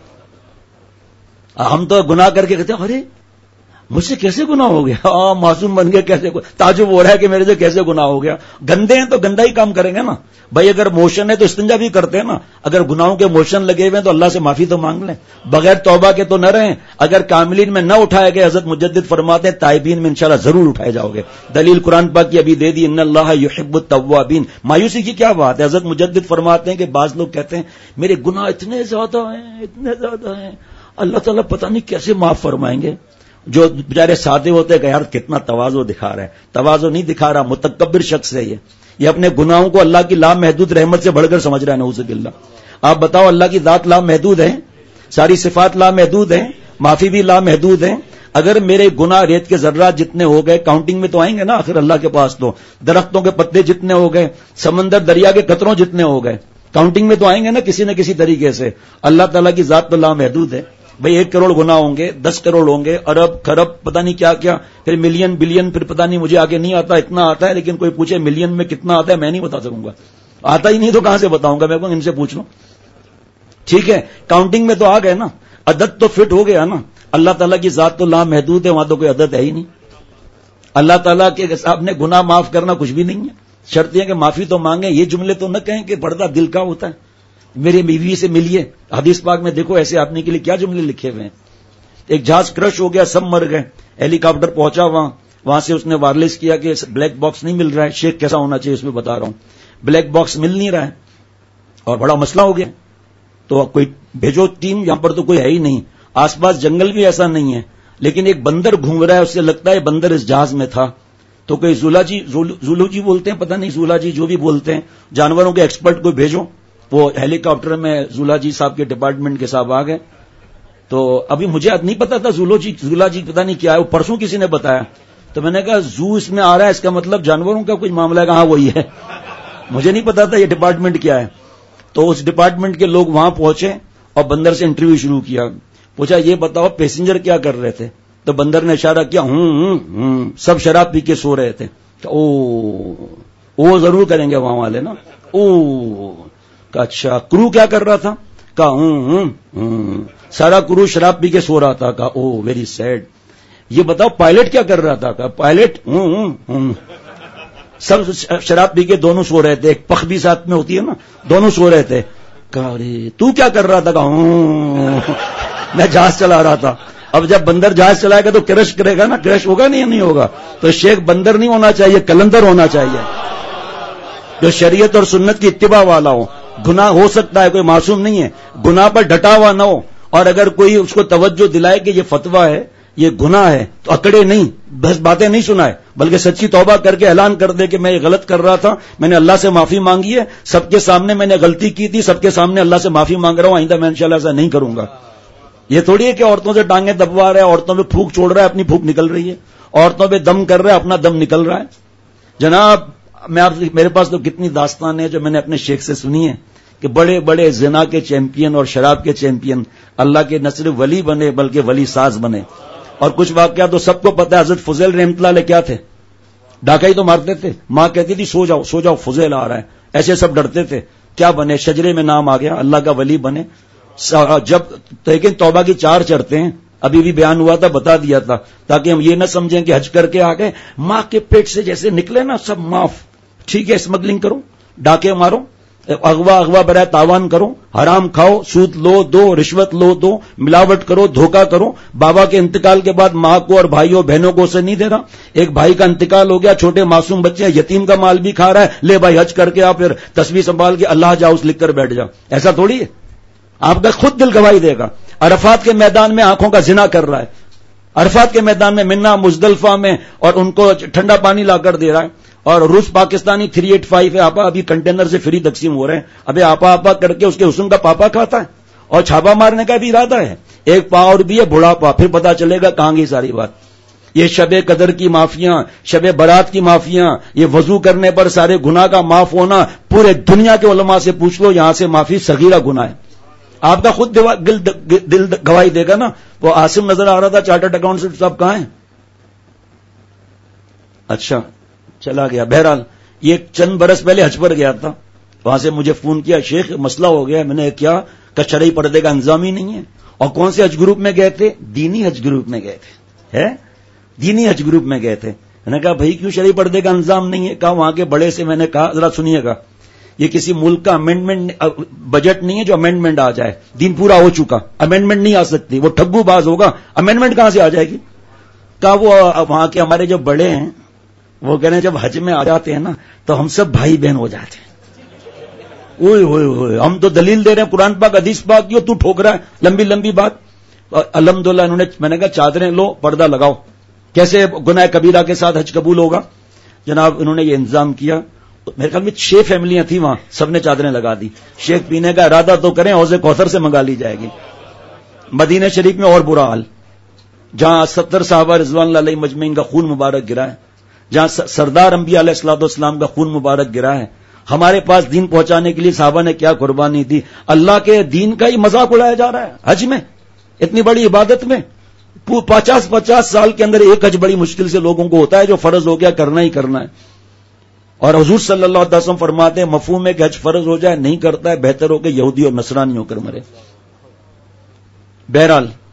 ہم تو گناہ کر کے کہتے ہیں ارے مجھ سے کیسے گناہ ہو گیا, معصوم بن گیا, کیسے تعجب ہو رہا ہے کہ میرے سے کیسے گناہ ہو گیا. گندے ہیں تو گندا ہی کام کریں گے نا بھائی. اگر موشن ہے تو استنجا بھی کرتے ہیں نا. اگر گناہوں کے موشن لگے ہوئے ہیں تو اللہ سے معافی تو مانگ لیں, بغیر توبہ کے تو نہ رہیں. اگر کاملین میں نہ اٹھائے گئے, حضرت مجدد فرماتے ہیں تائبین میں انشاءاللہ ضرور اٹھائے جاؤ گے. دلیل قرآن پاک کی ابھی دے دی, ان اللہ یحب التوابین. مایوسی کی کیا بات ہے. حضرت مجدد فرماتے ہیں کہ بعض لوگ کہتے ہیں میرے گناہ اتنے زیادہ ہیں, اللہ تعالیٰ پتہ نہیں کیسے معاف فرمائیں گے. جو بیچارے سادے ہوتے ہیں کہ یار کتنا تواضع دکھا رہا ہے. تواضع نہیں دکھا رہا, متکبر شخص ہے یہ اپنے گناہوں کو اللہ کی لامحدود رحمت سے بڑھ کر سمجھ رہا ہے. نعوذ باللہ. آپ بتاؤ, اللہ کی ذات لامحدود ہے, ساری صفات لامحدود ہیں, معافی بھی لامحدود ہے. اگر میرے گناہ ریت کے ذرات جتنے ہو گئے, کاؤنٹنگ میں تو آئیں گے نا آخر اللہ کے پاس. تو درختوں کے پتے جتنے ہو گئے, سمندر دریا کے قطروں جتنے ہو گئے, کاؤنٹنگ میں تو آئیں گے نا کسی نہ کسی طریقے سے. اللہ تعالیٰ کی ذات تو لامحدود ہے. بھئی 1 کروڑ گناہ ہوں گے, 10 کروڑ ہوں گے, ارب خرب پتہ نہیں کیا کیا, پھر ملین بلین, پھر پتہ نہیں مجھے آگے نہیں آتا, اتنا آتا ہے. لیکن کوئی پوچھے ملین میں کتنا آتا ہے, میں نہیں بتا سکوں گا. آتا ہی نہیں تو کہاں سے بتاؤں گا, میں ان سے پوچھ لوں. ٹھیک ہے, کاؤنٹنگ میں تو آ گئے نا, عدد تو فٹ ہو گیا نا. اللہ تعالیٰ کی ذات تو لامحدود ہے، وہاں تو کوئی عدد ہے ہی نہیں. اللہ تعالیٰ کے حساب نے گناہ معاف کرنا کچھ بھی نہیں ہے. شرط یہ کہ معافی تو مانگیں. یہ جملے تو نہ کہیں کہ پردہ دل کا ہوتا ہے. میری بیوی سے ملیے، حدیث پاک میں دیکھو ایسے آدمی کے لیے کیا جملے لکھے ہوئے ہیں. ایک جہاز کرش ہو گیا، سب مر گئے، ہیلی کاپٹر پہنچا وہاں سے اس نے وائرلیس کیا کہ بلیک باکس نہیں مل رہا ہے. شیخ کیسا ہونا چاہیے اس میں بتا رہا ہوں. بلیک باکس مل نہیں رہا ہے اور بڑا مسئلہ ہو گیا. تو کوئی بھیجو ٹیم، یہاں پر تو کوئی ہے ہی نہیں، آس پاس جنگل بھی ایسا نہیں ہے، لیکن ایک بندر گھوم رہا ہے، اس سے لگتا ہے بندر اس جہاز میں تھا. تو کوئی زولو جی بولتے ہیں، پتہ نہیں زولا جی جو بھی بولتے ہیں، جانوروں کے ایکسپرٹ کو بھیجو. وہ ہیلی کاپٹر میں زولا جی صاحب کے ڈپارٹمنٹ کے صاحب آ گئے. تو ابھی مجھے نہیں پتا تھا زولا جی پتہ نہیں کیا ہے، وہ پرسوں کسی نے بتایا. تو میں نے کہا زو اس میں آ رہا ہے، اس کا مطلب جانوروں کا کوئی معاملہ ہے. کہاں وہی ہے، مجھے نہیں پتا تھا یہ ڈپارٹمنٹ کیا ہے. تو اس ڈپارٹمنٹ کے لوگ وہاں پہنچے اور بندر سے انٹرویو شروع کیا. پوچھا یہ بتاؤ پیسنجر کیا کر رہے تھے؟ تو بندر نے اشارہ کیا، سب شراب پی کے سو رہے تھے. وہ ضرور کریں گے وہاں والے نا. اچھا کرو کیا کر رہا تھا؟ کہا سارا کرو شراب پی کے سو رہا تھا. کہا ویری سیڈ. یہ بتاؤ پائلٹ کیا کر رہا تھا؟ کہا پائلٹ سب شراب پی کے دونوں سو رہے تھے، ایک پخ بھی ساتھ میں ہوتی ہے نا، دونوں سو رہے تھے. کہا ارے تو کیا کر رہا تھا؟ کہا میں جہاز چلا رہا تھا. اب جب بندر جہاز چلائے گا تو کرش کرے گا نا، کرش ہوگا نہیں ہوگا. تو شیخ بندر نہیں ہونا چاہیے، کلندر ہونا چاہیے جو شریعت اور سنت کی اتباع والا ہو. گناہ ہو سکتا ہے، کوئی معصوم نہیں ہے، گناہ پر ڈٹا ہوا نہ ہو. اور اگر کوئی اس کو توجہ دلائے کہ یہ فتویٰ ہے، یہ گناہ ہے، تو اکڑے نہیں، بس باتیں نہیں سنائے، بلکہ سچی توبہ کر کے اعلان کر دے کہ میں یہ غلط کر رہا تھا، میں نے اللہ سے معافی مانگی ہے، سب کے سامنے میں نے غلطی کی تھی، سب کے سامنے اللہ سے معافی مانگ رہا ہوں، آئندہ میں انشاءاللہ ایسا نہیں کروں گا. یہ تھوڑی ہے کہ عورتوں سے ٹانگیں دبوا رہا ہے، عورتوں پہ پھونک چھوڑ رہا ہے، اپنی پھونک نکل رہی ہے، عورتوں پہ دم کر رہا ہے، اپنا دم نکل رہا ہے. جناب میرے پاس تو کتنی داستان ہے جو میں نے اپنے شیخ سے سنی ہے کہ بڑے بڑے زنا کے چیمپئن اور شراب کے چیمپئن اللہ کے نہ صرف ولی بنے بلکہ ولی ساز بنے. اور کچھ واقعات تو سب کو پتا ہے. حضرت فضیل رحمۃ اللہ علیہ کیا تھے؟ ڈاکہ ہی تو مارتے تھے. ماں کہتی تھی سو جاؤ فضیل آ رہا ہے. ایسے سب ڈرتے تھے. کیا بنے؟ شجرے میں نام آ گیا، اللہ کا ولی بنے. جب لیکن توبہ کی 4 شرطیں ہیں، ابھی بھی بیان ہوا تھا، بتا دیا تھا تاکہ ہم یہ نہ سمجھیں کہ حج کر کے آ گئے ماں کے پیٹ سے جیسے نکلے نا سب معاف. ٹھیک ہے، اسمگلنگ کرو، ڈاکے مارو، اغوا برائے تاوان کرو، حرام کھاؤ، سود لو دو، رشوت لو دو، ملاوٹ کرو، دھوکہ کرو. بابا کے انتقال کے بعد ماں کو اور بھائیوں بہنوں کو اسے نہیں دے رہا. ایک بھائی کا انتقال ہو گیا، چھوٹے معصوم بچے یتیم کا مال بھی کھا رہا ہے. لے بھائی حج کر کے آ، پھر تسبیح سنبھال کے اللہ جاؤس لکھ کر بیٹھ جا. ایسا تھوڑی ہے. آپ کا خود دل گواہی دے گا. عرفات کے میدان میں آنکھوں کا زنا کر رہا ہے، عرفات کے میدان میں منا مزدلفہ میں، اور ان کو ٹھنڈا پانی لا کر دے رہا ہے. اور روس پاکستانی 385 ہے، آپا ابھی کنٹینر سے فری تقسیم ہو رہے ہیں. ابھی آپا کر کے اس کے حسن کا پاپا کھاتا ہے اور چھاپا مارنے کا بھی ارادہ ہے. ایک پا اور بھی ہے بڑھاپا، پھر پتا چلے گا کہاں گئی ساری بات. یہ شب قدر کی معافیاں، شب برات کی معافیاں، یہ وضو کرنے پر سارے گناہ کا معاف ہونا، پورے دنیا کے علماء سے پوچھ لو، یہاں سے معافی صغیرہ گناہ ہے. آپ کا خود دل گواہی دے گا نا. وہ عاصم نظر آ رہا تھا چارٹرڈ اکاؤنٹنٹ صاحب، کہاں ہیں؟ اچھا چلا گیا. بہرحال یہ چند برس پہلے حج پر گیا تھا، وہاں سے مجھے فون کیا، شیخ مسئلہ ہو گیا. میں نے کیا کہ شرعی پردے کا انتظام ہی نہیں ہے. اور کون سے حج گروپ میں گئے تھے؟ دینی حج گروپ میں گئے تھے. دینی حج گروپ میں گئے تھے. میں نے کہا بھائی کیوں شرعی پردے کا انتظام نہیں ہے؟ کہا وہاں کے بڑے سے میں نے کہا ذرا سنیے گا، یہ کسی ملک کا امینڈمنٹ بجٹ نہیں ہے جو امینڈمنٹ آ جائے. دین پورا ہو چکا، امینڈمنٹ نہیں آ سکتی، وہ ٹھگو باز ہوگا. امینڈمنٹ کہاں سے آ جائے گی؟ کہا وہ وہاں کے ہمارے جو بڑے ہیں وہ کہہ رہے ہیں جب حج میں آ جاتے ہیں نا تو ہم سب بھائی بہن ہو جاتے ہیں. اوئے ہم تو دلیل دے رہے ہیں قرآن پاک حدیث پاک کی، تو ٹھوک رہا ہے لمبی لمبی بات. الحمدللہ انہوں نے، میں نے کہا چادریں لو، پردہ لگاؤ. کیسے گناہ کبیرہ کے ساتھ حج قبول ہوگا؟ جناب انہوں نے یہ انتظام کیا. میرے خیال میں 6 فیملیاں تھیں وہاں، سب نے چادریں لگا دی. شیخ پینے کا ارادہ تو کریں، حوض کوثر سے منگا لی جائے گی. مدینہ شریف میں اور برا حال، جہاں 70 صحابہ رضوان اللہ علیہ مجمعین کا خون مبارک گرا ہے، جہاں سردار انبیاء علیہ الصلوۃ والسلام کا خون مبارک گرا ہے. ہمارے پاس دین پہنچانے کے لیے صحابہ نے کیا قربانی دی. اللہ کے دین کا ہی مذاق اڑایا جا رہا ہے حج میں، اتنی بڑی عبادت میں. 50 سال کے اندر ایک حج بڑی مشکل سے لوگوں کو ہوتا ہے جو فرض ہو گیا کرنا ہی کرنا ہے. اور حضور صلی اللہ علیہ وسلم فرماتے ہیں مفہوم ہے کہ حج فرض ہو جائے نہیں کرتا ہے بہتر ہو کہ یہودی اور نصرانی ہو کر مرے. بہرحال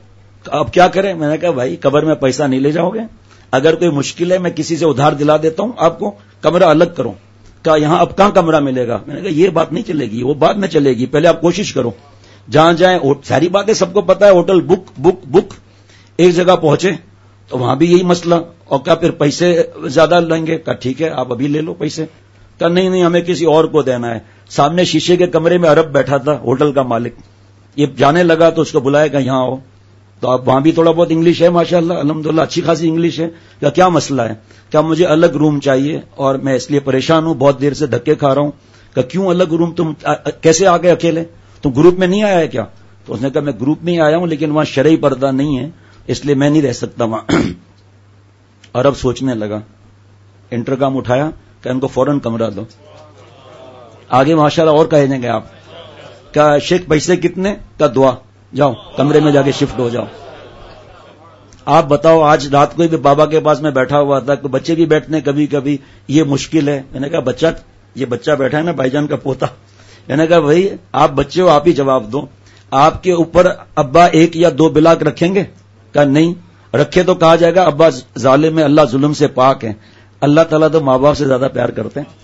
اب کیا کریں؟ میں نے کہا بھائی قبر میں پیسہ نہیں لے جاؤ گے، اگر کوئی مشکل ہے میں کسی سے ادھار دلا دیتا ہوں آپ کو، کمرہ الگ کرو. کہا یہاں اب کہاں کمرہ ملے گا؟ میں نے کہا یہ بات نہیں چلے گی، وہ بعد میں چلے گی، پہلے آپ کوشش کرو. جہاں جائیں ساری باتیں سب کو پتا ہے، ہوٹل بک بک بک. ایک جگہ پہنچے تو وہاں بھی یہی مسئلہ، اور کیا پھر پیسے زیادہ لیں گے؟ کہا ٹھیک ہے آپ ابھی لے لو پیسے. کہا نہیں ہمیں کسی اور کو دینا ہے. سامنے شیشے کے کمرے میں عرب بیٹھا تھا ہوٹل کا مالک، یہ جانے لگا تو اس کو بلایا کہ یہاں آؤ. تو اب وہاں بھی تھوڑا بہت انگلش ہے ماشاءاللہ الحمدللہ، اچھی خاصی انگلش ہے. کیا مسئلہ ہے؟ کیا مجھے الگ روم چاہیے اور میں اس لیے پریشان ہوں، بہت دیر سے دھکے کھا رہا ہوں. کہ کیوں الگ روم؟ تم کیسے آ گئے اکیلے؟ تم گروپ میں نہیں آیا ہے کیا؟ تو اس نے کہا میں گروپ میں ہی آیا ہوں لیکن وہاں شرعی پردہ نہیں ہے اس لیے میں نہیں رہ سکتا وہاں. اور اب سوچنے لگا، انٹرکام اٹھایا کہ ان کو فوراً کمرہ دو. آگے ماشاءاللہ اور کہیں گے آپ. کیا شیخ پیسے کتنے؟ کا دعا، جاؤ کمرے میں جا کے شفٹ ہو جاؤ. آپ بتاؤ آج رات کو بھی بابا کے پاس میں بیٹھا ہوا تھا، بچے بھی بیٹھتے ہیں کبھی کبھی، یہ مشکل ہے. میں نے کہا یہ بچہ بیٹھا ہے نا بھائی جان کا پوتا. میں نے کہا بھائی آپ بچے ہو، آپ ہی جواب دو، آپ کے اوپر ابا 1 یا 2 بلاک رکھیں گے؟ کہا نہیں. رکھے تو کہا جائے گا ابا ظالم ہے، اللہ ظلم سے پاک ہے. اللہ تعالیٰ تو ماں باپ سے زیادہ پیار کرتے ہیں.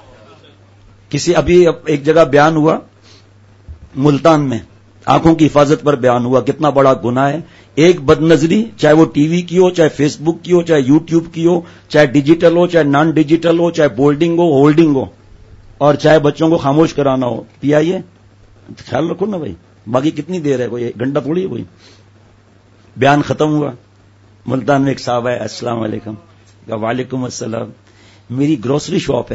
ابھی ایک جگہ بیان ہوا ملتان میں، آنکھوں کی حفاظت پر بیان ہوا کتنا بڑا گناہ ہے. ایک بد نظری، چاہے وہ ٹی وی کی ہو، چاہے فیس بک کی ہو، چاہے یوٹیوب کی ہو، چاہے ڈیجیٹل ہو، چاہے نان ڈیجیٹل ہو، چاہے بولڈنگ ہو ہولڈنگ ہو، اور چاہے بچوں کو خاموش کرانا ہو. پی آئیے خیال رکھو نا بھائی، باقی کتنی دیر ہے، کوئی 1 گھنٹہ تھوڑی ہے کوئی. بیان ختم ہوا، ملتان میں ایک صاحب ہے، السلام علیکم. کہا وعلیکم السلام. میری گروسری شاپ ہے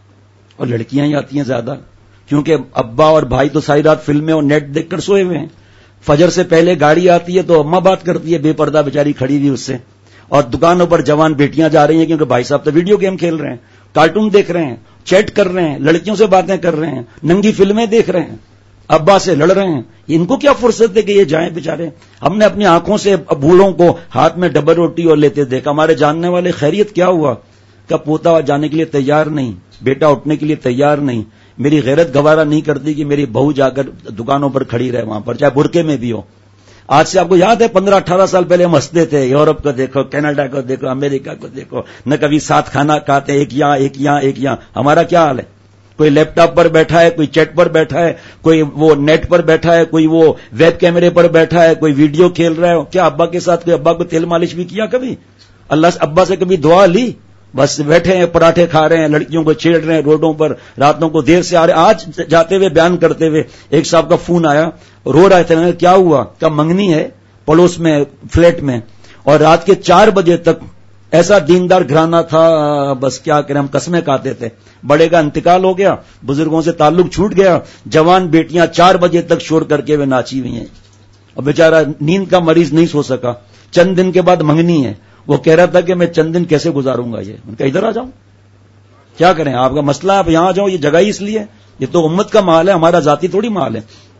اور لڑکیاں ہی آتی ہیں زیادہ، کیونکہ ابا اور بھائی تو ساری رات فلمیں اور نیٹ دیکھ کر سوئے ہوئے ہیں. فجر سے پہلے گاڑی آتی ہے تو اماں بات کرتی ہے، بے پردہ بیچاری کھڑی ہوئی اس سے. اور دکانوں پر جوان بیٹیاں جا رہی ہیں کیونکہ بھائی صاحب تو ویڈیو گیم کھیل رہے ہیں، کارٹون دیکھ رہے ہیں، چیٹ کر رہے ہیں، لڑکیوں سے باتیں کر رہے ہیں، ننگی فلمیں دیکھ رہے ہیں، ابا سے لڑ رہے ہیں. ان کو کیا فرصت ہے کہ یہ جائیں بیچارے؟ ہم نے اپنی آنکھوں سے بوڑھوں کو ہاتھ میں ڈبل روٹی اور لیتے دیکھا. ہمارے جاننے والے خیریت کیا ہوا؟ کہ پوتا جانے کے لیے تیار نہیں، بیٹا اٹھنے کے لیے تیار نہیں. میری غیرت گوارا نہیں کرتی کہ میری بہو جا کر دکانوں پر کھڑی رہے وہاں پر، چاہے برقعے میں بھی ہو. آج سے آپ کو یاد ہے 15-18 سال پہلے ہم ہنستے تھے، یورپ کو دیکھو، کینیڈا کو دیکھو، امریکہ کو دیکھو، نہ کبھی ساتھ کھانا کھاتے، ایک یہاں ایک یہاں ایک یہاں. ہمارا کیا حال ہے؟ کوئی لیپ ٹاپ پر بیٹھا ہے، کوئی چیٹ پر بیٹھا ہے، کوئی وہ نیٹ پر بیٹھا ہے، کوئی وہ ویب کیمرے پر بیٹھا ہے، کوئی ویڈیو کھیل رہا ہے. کیا ابا کے ساتھ کوئی ابا کو تیل مالش بھی کیا کبھی؟ اللہ سے ابا سے کبھی دعا لی؟ بس بیٹھے ہیں، پراٹھے کھا رہے ہیں، لڑکیوں کو چھیڑ رہے ہیں روڈوں پر، راتوں کو دیر سے آ رہے ہیں. آج جاتے ہوئے بیان کرتے ہوئے ایک صاحب کا فون آیا، رو رہے تھے. کیا ہوا؟ کیا منگنی ہے پڑوس میں فلیٹ میں، اور رات کے 4 بجے تک ایسا دیندار گھرانہ تھا، بس کیا کریں، ہم قسمیں کھاتے تھے. بڑے کا انتقال ہو گیا، بزرگوں سے تعلق چھوٹ گیا، جوان بیٹیاں 4 بجے تک شور کر کے وہ ناچی ہوئی ہیں، اور بیچارہ نیند کا مریض نہیں سو سکا. چند دن کے بعد منگنی ہے. وہ کہہ رہا تھا کہ میں چند دن کیسے گزاروں گا. یہ ان کا ادھر آ جاؤں، کیا کریں، آپ کا مسئلہ، آپ یہاں آ جاؤ، یہ جگہ ہی اس لیے، یہ تو امت کا محل ہے، ہمارا ذاتی تھوڑی محل ہے.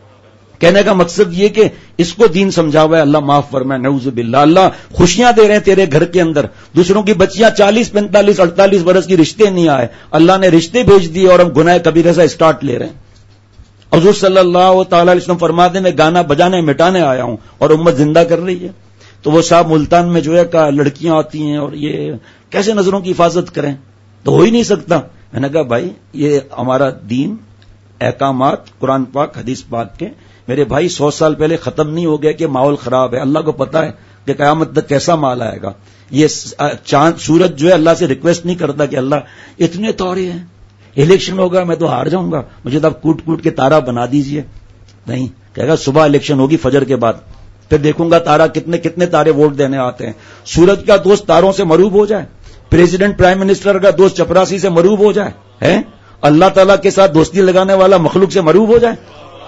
کہنے کا مقصد یہ کہ اس کو دین سمجھا ہوا ہے. اللہ معاف فرمائے، نعوذ باللہ. اللہ خوشیاں دے رہے ہیں تیرے گھر کے اندر، دوسروں کی بچیاں 40, 45, 48 برس کی رشتے نہیں آئے، اللہ نے رشتے بھیج دیے اور ہم گناہ کبیرہ سے اسٹارٹ لے رہے ہیں. حضور صلی اللہ تعالی علیہ وسلم فرماتے ہیں میں گانا بجانے مٹانے آیا ہوں اور امت زندہ کر رہی ہے. تو وہ صاحب ملتان میں جو ہے کہ لڑکیاں آتی ہیں اور یہ کیسے نظروں کی حفاظت کریں؟ تو ہو ہی نہیں سکتا. میں نے کہا بھائی یہ ہمارا دین، احکامات قرآن پاک حدیث پاک کے میرے بھائی 100 سال پہلے ختم نہیں ہو گیا کہ ماحول خراب ہے. اللہ کو پتا ہے کہ قیامت تک کیسا مال آئے گا. یہ چاند سورج جو ہے اللہ سے ریکویسٹ نہیں کرتا کہ اللہ اتنے تارے ہیں، الیکشن ہوگا میں تو ہار جاؤں گا، مجھے تو آپ کوٹ کوٹ کے تارا بنا دیجئے. نہیں، کہے گا صبح الیکشن ہوگی فجر کے بعد، پھر دیکھوں گا تارا کتنے تارے ووٹ دینے آتے ہیں. سورج کا دوست تاروں سے مروب ہو جائے، پریزیڈنٹ پرائم منسٹر کا دوست چپراسی سے مروب ہو جائے، ہے اللہ تعالیٰ کے ساتھ دوستی لگانے والا مخلوق سے مروب ہو جائے.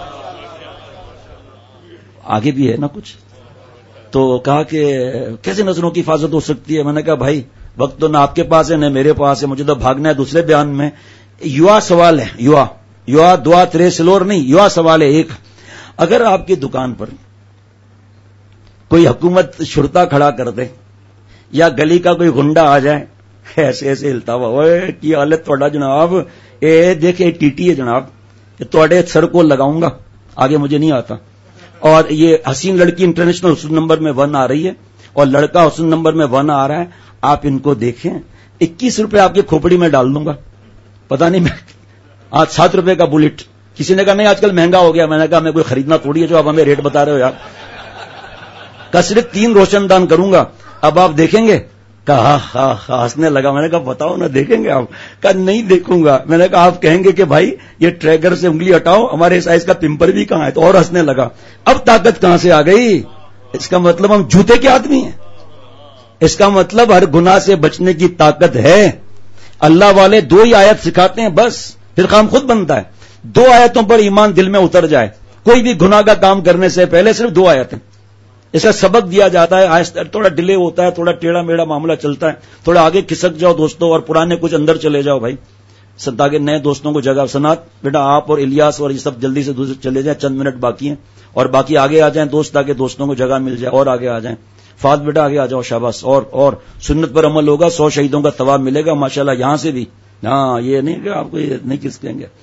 آگے بھی ہے نا کچھ. تو کہا کہ کیسے نظروں کی حفاظت ہو سکتی ہے؟ میں نے کہا بھائی وقت تو نہ آپ کے پاس ہے نہ میرے پاس ہے، مجھے تو بھاگنا ہے دوسرے بیان میں. یوا سوال ہے، یوا دعا ترے سلور نہیں، یوا سوال ہے ایک. اگر آپ کی دکان پر کوئی حکومت شرطا کھڑا کر دے یا گلی کا کوئی گنڈا آ جائے ایسے ایسے ہلتا ہوا، اوے کی حالت تھوڑا جناب، اے دیکھے ٹی ٹی ہے جناب، تھوڑے سر کو لگاؤں گا، آگے مجھے نہیں آتا، اور یہ حسین لڑکی انٹرنیشنل حسن نمبر میں 1 آ رہی ہے اور لڑکا حسن نمبر میں 1 آ رہا ہے. آپ ان کو دیکھیں. 21 روپے آپ کی کھوپڑی میں ڈال دوں گا. پتا نہیں میں آج 7 روپے کا بلٹ. کسی نے کہا نہیں آج کل مہنگا ہو گیا. میں نے کہا میں کوئی خریدنا تھوڑی ہے جو آپ ہمیں ریٹ بتا رہے ہو یار. کا صرف 3 روشن دان کروں گا. اب آپ دیکھیں گے؟ کہا ہاں ہنسنے لگا. میں نے کہا بتاؤ نا دیکھیں گے آپ؟ کہا نہیں دیکھوں گا. میں نے کہا آپ کہیں گے کہ بھائی یہ ٹریگر سے انگلی ہٹاؤ ہمارے سائز کا پمپر بھی کہاں ہے؟ تو اور ہنسنے لگا. اب طاقت کہاں سے آ گئی؟ اس کا مطلب ہم جوتے کے آدمی ہیں. اس کا مطلب ہر گناہ سے بچنے کی طاقت ہے. اللہ والے 2 ہی آیت سکھاتے ہیں بس، پھر کام خود بنتا ہے. 2 آیتوں پر ایمان دل میں اتر جائے. کوئی بھی گناہ کا کام کرنے سے پہلے صرف 2 آیتیں، اس کا سبق دیا جاتا ہے. آہستہ تھوڑا ڈیلے ہوتا ہے، تھوڑا ٹیڑھا میڑا معاملہ چلتا ہے، تھوڑا آگے کھسک جاؤ دوستوں اور پرانے کچھ اندر چلے جاؤ بھائی تاکہ نئے دوستوں کو جگہ. سنات بیٹا آپ اور الیاس اور یہ سب جلدی سے دوسرے چلے جائیں، چند منٹ باقی ہیں اور باقی آگے آ جائیں دوست تاکہ دوستوں کو جگہ مل جائے اور آگے آ جائیں. فاض بیٹا آگے آ جاؤ شاباش. اور سنت پر عمل ہوگا، 100 شہیدوں کا ثواب ملے گا ماشاءاللہ یہاں سے بھی. ہاں یہ نہیں کہ آپ کو یہ نہیں کس کہیں گے.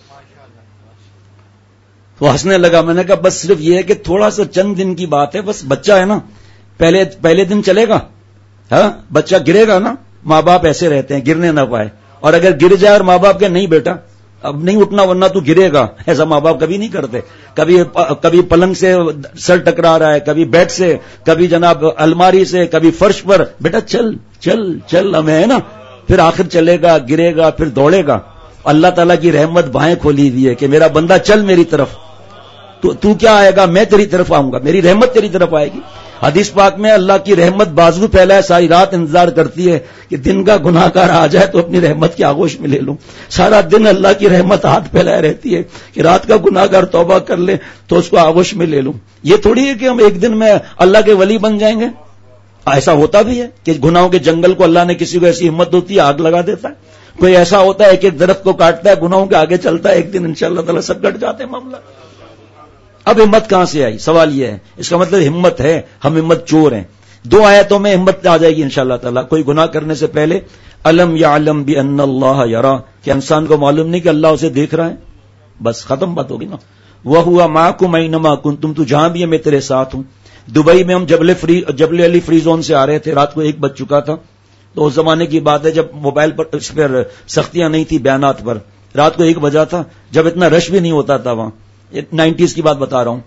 تو ہنسنے لگا. میں نے کہا بس صرف یہ ہے کہ تھوڑا سا چند دن کی بات ہے، بس بچہ ہے نا پہلے دن چلے گا. ہاں بچہ گرے گا نا، ماں باپ ایسے رہتے ہیں گرنے نہ پائے. اور اگر گر جائے اور ماں باپ کے نہیں بیٹا اب نہیں اٹھنا ورنہ تو گرے گا، ایسا ماں باپ کبھی نہیں کرتے. کبھی پلنگ سے سر ٹکرا رہا ہے، کبھی بیڈ سے، کبھی جناب الماری سے، کبھی فرش پر. بیٹا چل چل چل ہمیں ہے نا. پھر آخر چلے گا، گرے گا، پھر دوڑے گا. اللہ تعالیٰ کی رحمت بائیں کھولی ہوئی ہے کہ میرا بندہ چل میری طرف. تو کیا آئے گا؟ میں تیری طرف آؤں گا، میری رحمت تیری طرف آئے گی. حدیث پاک میں اللہ کی رحمت بازو پھیلائے ساری رات انتظار کرتی ہے کہ دن کا گناہ کار آ جائے تو اپنی رحمت کی آغوش میں لے لوں. سارا دن اللہ کی رحمت ہاتھ پھیلائے رہتی ہے کہ رات کا گناہ کار توبہ کر لے تو اس کو آغوش میں لے لوں. یہ تھوڑی ہے کہ ہم ایک دن میں اللہ کے ولی بن جائیں گے. ایسا ہوتا بھی ہے کہ گناہوں کے جنگل کو اللہ نے کسی کو ایسی ہمت ہوتی ہے آگ لگا دیتا ہے. کوئی ایسا ہوتا ہے ایک درخت کو کاٹتا ہے گناہوں کے آگے چلتا ہے، ایک دن انشاءاللہ تعالیٰ سب کٹ جاتے ہیں معاملہ. اب ہمت کہاں سے آئی؟ سوال یہ ہے. اس کا مطلب ہمت ہے، ہم ہمت چور ہیں. 2 آیتوں میں ہمت آ جائے گی انشاءاللہ تعالیٰ. کوئی گناہ کرنے سے پہلے الم یعلم بان اللہ یرا، کہ انسان کو معلوم نہیں کہ اللہ اسے دیکھ رہا ہے. بس ختم بات ہوگی نا. وہو معکم اینما کنتم، تو جہاں بھی ہے میں تیرے ساتھ ہوں. دبئی میں ہم جبل علی فری زون سے آ رہے تھے، رات کو 1 بج چکا تھا. تو اس زمانے کی بات ہے جب موبائل پر اس پر سختیاں نہیں تھی بیانات پر. رات کو 1 بجا تھا جب اتنا رش بھی نہیں ہوتا تھا وہاں. 90s کی بات بتا رہا ہوں.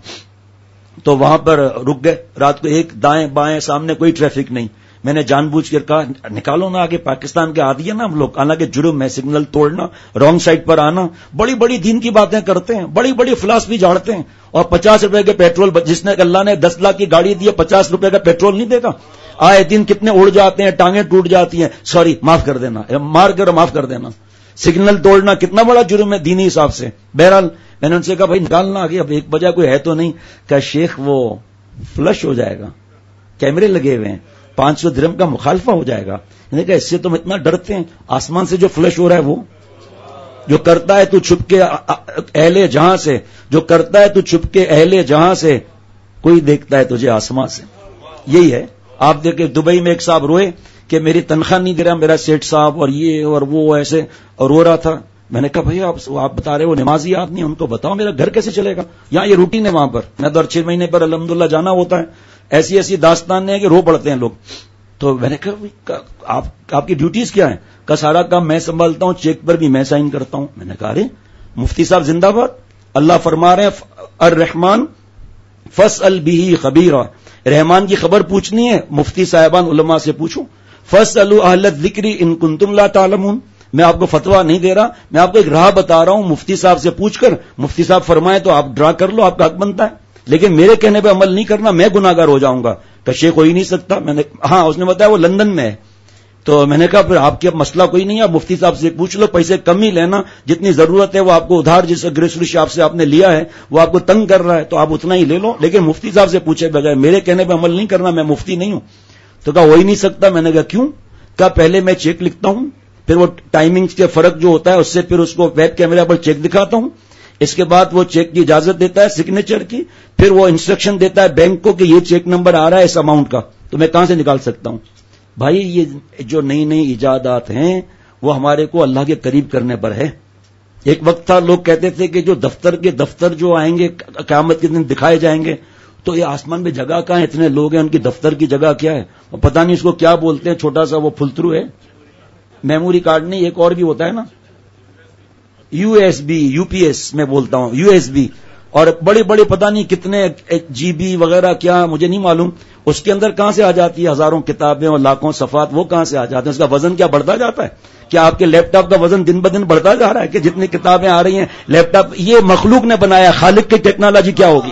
تو وہاں پر رک گئے رات کو. ایک دائیں بائیں سامنے کوئی ٹریفک نہیں. میں نے جان بوجھ کر کہا نکالو نا آگے، پاکستان کے عادی ہے نا ہم لوگ. حالانکہ جرم ہے سگنل توڑنا، رانگ سائڈ پر آنا. بڑی بڑی دین کی باتیں کرتے ہیں، بڑی بڑی فلاسفی جھاڑتے ہیں اور 50 روپے کے پیٹرول. جس نے اللہ نے 10 لاکھ کی گاڑی دی ہے 50 روپے کا پیٹرول نہیں دے گا. آئے دن کتنے اڑ جاتے ہیں، ٹانگیں ٹوٹ جاتی ہیں. سوری معاف کر دینا، مار کر معاف کر دینا. سگنل توڑنا کتنا بڑا جرم ہے دینی حساب سے. بہرحال میں نے ان سے کہا بھائی نکالنا آگے، اب 1 بجا کوئی ہے تو نہیں. کہ شیخ وہ فلش ہو جائے گا، کیمرے لگے ہوئے ہیں، 500 درہم کا مخالفہ ہو جائے گا. میں نے کہا اس سے تم اتنا ڈرتے ہیں؟ آسمان سے جو فلش ہو رہا ہے وہ جو کرتا ہے تو چھپ کے اہل جہاں سے، جو کرتا ہے تو چھپ کے اہل جہاں سے، کوئی دیکھتا ہے تجھے آسمان سے. یہی ہے. آپ دیکھیں دبئی میں ایک صاحب روئے کہ میری تنخواہ نہیں دے رہا میرا سیٹ صاحب، اور یہ اور وہ ایسے اور رو رہا تھا. میں نے کہا بھائی آپ بتا رہے وہ نمازی آدمی، ان کو بتاؤ میرا گھر کیسے چلے گا. یہاں یہ روٹین ہے وہاں پر. میں تو 6 مہینے پر الحمدللہ جانا ہوتا ہے. ایسی ایسی داستان ہے کہ رو پڑتے ہیں لوگ. تو میں نے کہا آپ کی ڈیوٹیز کیا ہیں؟ کہ سارا کام میں سنبھالتا ہوں، چیک پر بھی میں سائن کرتا ہوں. میں نے کہا ارے مفتی صاحب زندہ باد. اللہ فرما رہے ہیں الرحمن فاسأل به خبیرا، رحمان کی خبر پوچھنی ہے مفتی صاحبان علماء سے پوچھو. فاسألوا اہل الذکر ان کنتم لا تعلمون. میں آپ کو فتویٰ نہیں دے رہا، میں آپ کو ایک راہ بتا رہا ہوں. مفتی صاحب سے پوچھ کر مفتی صاحب فرمائے تو آپ ڈرا کر لو، آپ کا حق بنتا ہے. لیکن میرے کہنے پہ عمل نہیں کرنا، میں گناہگار ہو جاؤں گا. کہ شیخ ہو ہی نہیں سکتا. میں نے ہاں اس نے بتایا وہ لندن میں ہے. تو میں نے کہا پھر آپ کی اب مسئلہ کوئی نہیں ہے، آپ مفتی صاحب سے پوچھ لو، پیسے کم ہی لینا، جتنی ضرورت ہے وہ آپ کو ادھار جس گریسری شاپ سے آپ نے لیا ہے وہ آپ کو تنگ کر رہا ہے تو آپ اتنا ہی لے لو، لیکن مفتی صاحب سے پوچھے بغیر میرے کہنے پہ عمل نہیں کرنا، میں مفتی نہیں ہوں. تو کہا ہو ہی نہیں سکتا. میں نے کہا کیوں؟ کہا پہلے میں چیک لکھتا ہوں، پھر وہ ٹائمنگ کے فرق جو ہوتا ہے اس سے پھر اس کو ویب کیمرہ پر چیک دکھاتا ہوں. اس کے بعد وہ چیک کی اجازت دیتا ہے سگنیچر کی، پھر وہ انسٹرکشن دیتا ہے بینک کو کہ یہ چیک نمبر آ رہا ہے اس اماؤنٹ کا. تو میں کہاں سے نکال سکتا ہوں؟ بھائی یہ جو نئی نئی ایجادات ہیں وہ ہمارے کو اللہ کے قریب کرنے پر ہے. ایک وقت تھا لوگ کہتے تھے کہ جو دفتر جو آئیں گے قیامت کے دن دکھائے جائیں گے تو یہ آسمان میں جگہ کہاں ہے؟ اتنے لوگ ہیں، ان کی دفتر کی جگہ کیا ہے؟ اور پتہ نہیں اس کو کیا بولتے ہیں، چھوٹا سا وہ پھلترو ہے، میموری کارڈ نہیں، ایک اور بھی ہوتا ہے نا، U S B, U P S میں بولتا ہوں، یو ایس بی، اور بڑے بڑے پتہ نہیں کتنے جی بی وغیرہ، کیا مجھے نہیں معلوم، اس کے اندر کہاں سے آ جاتی ہے ہزاروں کتابیں اور لاکھوں صفحات، وہ کہاں سے آ جاتے ہیں؟ اس کا وزن کیا بڑھتا جاتا ہے؟ کیا آپ کے لیپ ٹاپ کا وزن دن بدن بڑھتا جا رہا ہے کہ جتنی کتابیں آ رہی ہیں لیپ ٹاپ؟ یہ مخلوق نے بنایا، خالق کی ٹیکنالوجی کیا ہوگی؟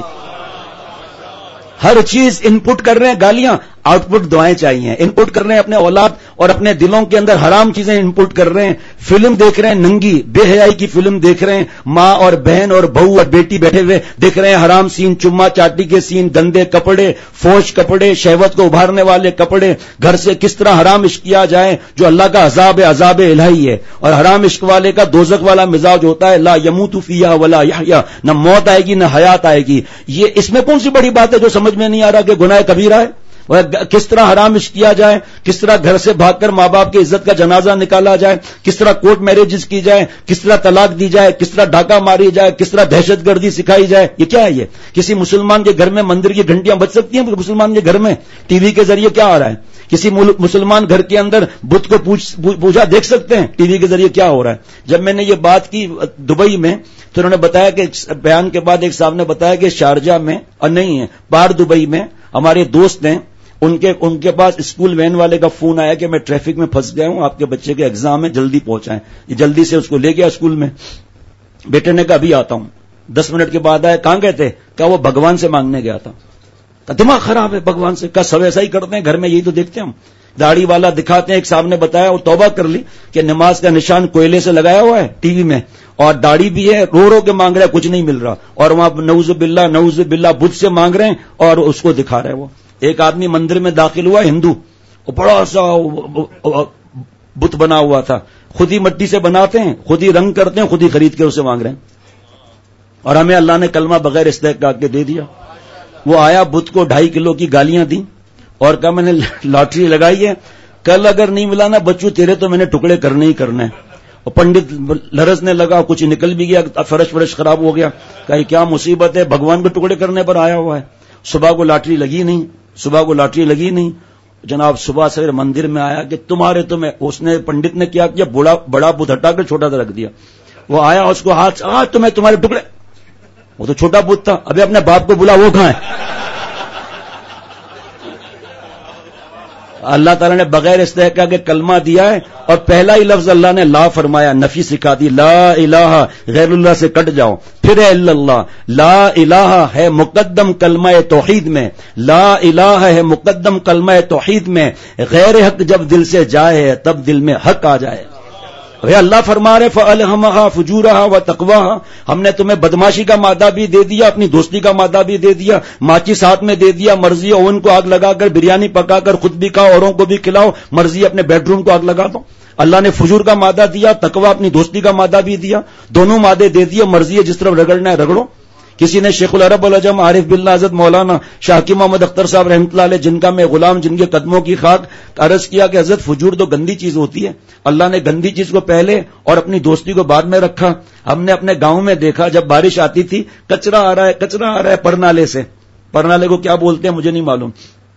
ہر چیز ان پٹ کر رہے ہیں، گالیاں، آؤٹ پٹ دعائیں چاہیے، ان پٹ کر رہے ہیں اپنے اولاد اور اپنے دلوں کے اندر حرام چیزیں ان پٹ کر رہے ہیں، فلم دیکھ رہے ہیں ننگی بے حیائی کی فلم دیکھ رہے ہیں، ماں اور بہن اور بہو اور بیٹی بیٹھے ہوئے دیکھ رہے ہیں حرام سین، چما چاٹی کے سین، گندے کپڑے، فوش کپڑے، شہوت کو ابھارنے والے کپڑے، گھر سے کس طرح حرام عشق کیا جائے جو اللہ کا عذاب ہے، عذاب الہی ہے، اور حرام عشق والے کا دوزخ والا مزاج ہوتا ہے، لا یموت فیہا ولا یحیا، نہ موت آئے گی نہ حیات آئے گی۔ یہ اس میں کون سی بڑی بات ہے جو سمجھ میں نہیں آ رہا کہ گناہ کبیرہ ہے؟ کس طرح حرام عشق کیا جائے، کس طرح گھر سے بھاگ کر ماں باپ کی عزت کا جنازہ نکالا جائے، کس طرح کورٹ میرجز کی جائے، کس طرح طلاق دی جائے، کس طرح ڈاکہ ماری جائے، کس طرح دہشت گردی سکھائی جائے، یہ کیا ہے؟ یہ کسی مسلمان کے گھر میں مندر کی گھنٹیاں بج سکتی ہیں؟ مسلمان کے گھر میں ٹی وی کے ذریعے کیا آ رہا ہے؟ کسی مسلمان گھر کے اندر بت کو پوجا دیکھ سکتے ہیں؟ ٹی وی کے ذریعے کیا ہو رہا ہے؟ جب میں نے یہ بات کی دبئی میں تو انہوں نے بتایا کہ بیان کے بعد ایک صاحب نے بتایا کہ شارجہ میں، اور نہیں ہے باہر دبئی میں، ہمارے دوست ہیں، ان کے پاس اسکول وین والے کا فون آیا کہ میں ٹریفک میں پھنس گیا ہوں، آپ کے بچے کے ایگزام ہے، جلدی پہنچائیں۔ یہ جلدی سے اس کو لے گیا اسکول میں، بیٹے نے کہا ابھی آتا ہوں، 10 منٹ کے بعد آیا، کہاں گئے تھے؟ کہا وہ بھگوان سے مانگنے گیا تھا۔ دماغ خراب ہے بھگوان سے؟ کہا سب ایسا ہی کرتے ہیں گھر میں، یہی تو دیکھتے ہیں ہم، داڑھی والا دکھاتے ہیں۔ ایک صاحب نے بتایا وہ توبہ کر لی کہ نماز کا نشان کوئلے سے لگایا ہوا ہے ٹی وی میں، اور داڑھی بھی ہے، رو رو کے مانگ رہا ہے، کچھ نہیں مل رہا، اور وہاں نعوذ باللہ بدھ سے مانگ رہے ہیں اور اس کو دکھا رہے ہیں۔ وہ ایک آدمی مندر میں داخل ہوا ہندو، وہ بڑا سا بت بنا ہوا تھا، خود ہی مٹی سے بناتے ہیں، خود ہی رنگ کرتے ہیں، خود ہی خرید کے اسے مانگ رہے ہیں، اور ہمیں اللہ نے کلمہ بغیر استحقاق کے دے دیا۔ وہ آیا، بت کو 2.5 کلو کی گالیاں دی اور کہا میں نے لاٹری لگائی ہے، کل اگر نہیں ملا نا بچوں تیرے تو میں نے ٹکڑے کرنے ہی کرنا ہے۔ اور پنڈت لرزنے لگا، کچھ نکل بھی گیا، فرش خراب ہو گیا، کہا کیا مصیبت ہے، بھگوان کو ٹکڑے کرنے پر آیا ہوا ہے۔ صبح کو لاٹری لگی نہیں، جناب صبح سے مندر میں آیا کہ تمہارے تو میں، اس نے پنڈت نے کیا بڑا بت ہٹا کر چھوٹا سا رکھ دیا۔ وہ آیا، اس کو ہاتھ آج تو میں تمہارے ٹکڑے، وہ تو چھوٹا بت تھا، ابھی اپنے باپ کو بلا، وہ کہاں ہے؟ اللہ تعالیٰ نے بغیر استحقاق کے کلمہ دیا ہے، اور پہلا ہی لفظ اللہ نے لا فرمایا، نفی سکھا دی، لا الہ، غیر اللہ سے کٹ جاؤ، پھر ہے الا اللہ۔ لا الہ ہے مقدم کلمہ توحید میں، لا الہ ہے مقدم کلمہ توحید میں، غیر حق جب دل سے جائے تب دل میں حق آ جائے۔ اللہ فرما رہے فَأَلْهَمَهَا فُجُورَهَا وَتَقْوَاهَا، ہم نے تمہیں بدماشی کا مادہ بھی دے دیا، اپنی دوستی کا مادہ بھی دے دیا، ماچس ہاتھ میں دے دیا، مرضی اوون کو آگ لگا کر بریانی پکا کر خود بھی کھاؤ، اوروں کو بھی کھلاؤ، مرضی اپنے بیڈ روم کو آگ لگا دو۔ اللہ نے فجور کا مادہ دیا، تقوی اپنی دوستی کا مادہ بھی دیا، دونوں مادے دے دیے، مرضی ہے جس طرف رگڑنا ہے رگڑو۔ کسی نے شیخ العرب العجم عارف باللہ حضرت مولانا شاہ حکیم محمد اختر صاحب رحمۃ اللہ علیہ، جن کا میں غلام، جن کے قدموں کی خاک، عرض کیا کہ حضرت فجور تو گندی چیز ہوتی ہے، اللہ نے گندی چیز کو پہلے اور اپنی دوستی کو بعد میں رکھا۔ ہم نے اپنے گاؤں میں دیکھا جب بارش آتی تھی، کچرا آ رہا ہے پرنالے سے، پرنالے کو کیا بولتے ہیں مجھے نہیں معلوم،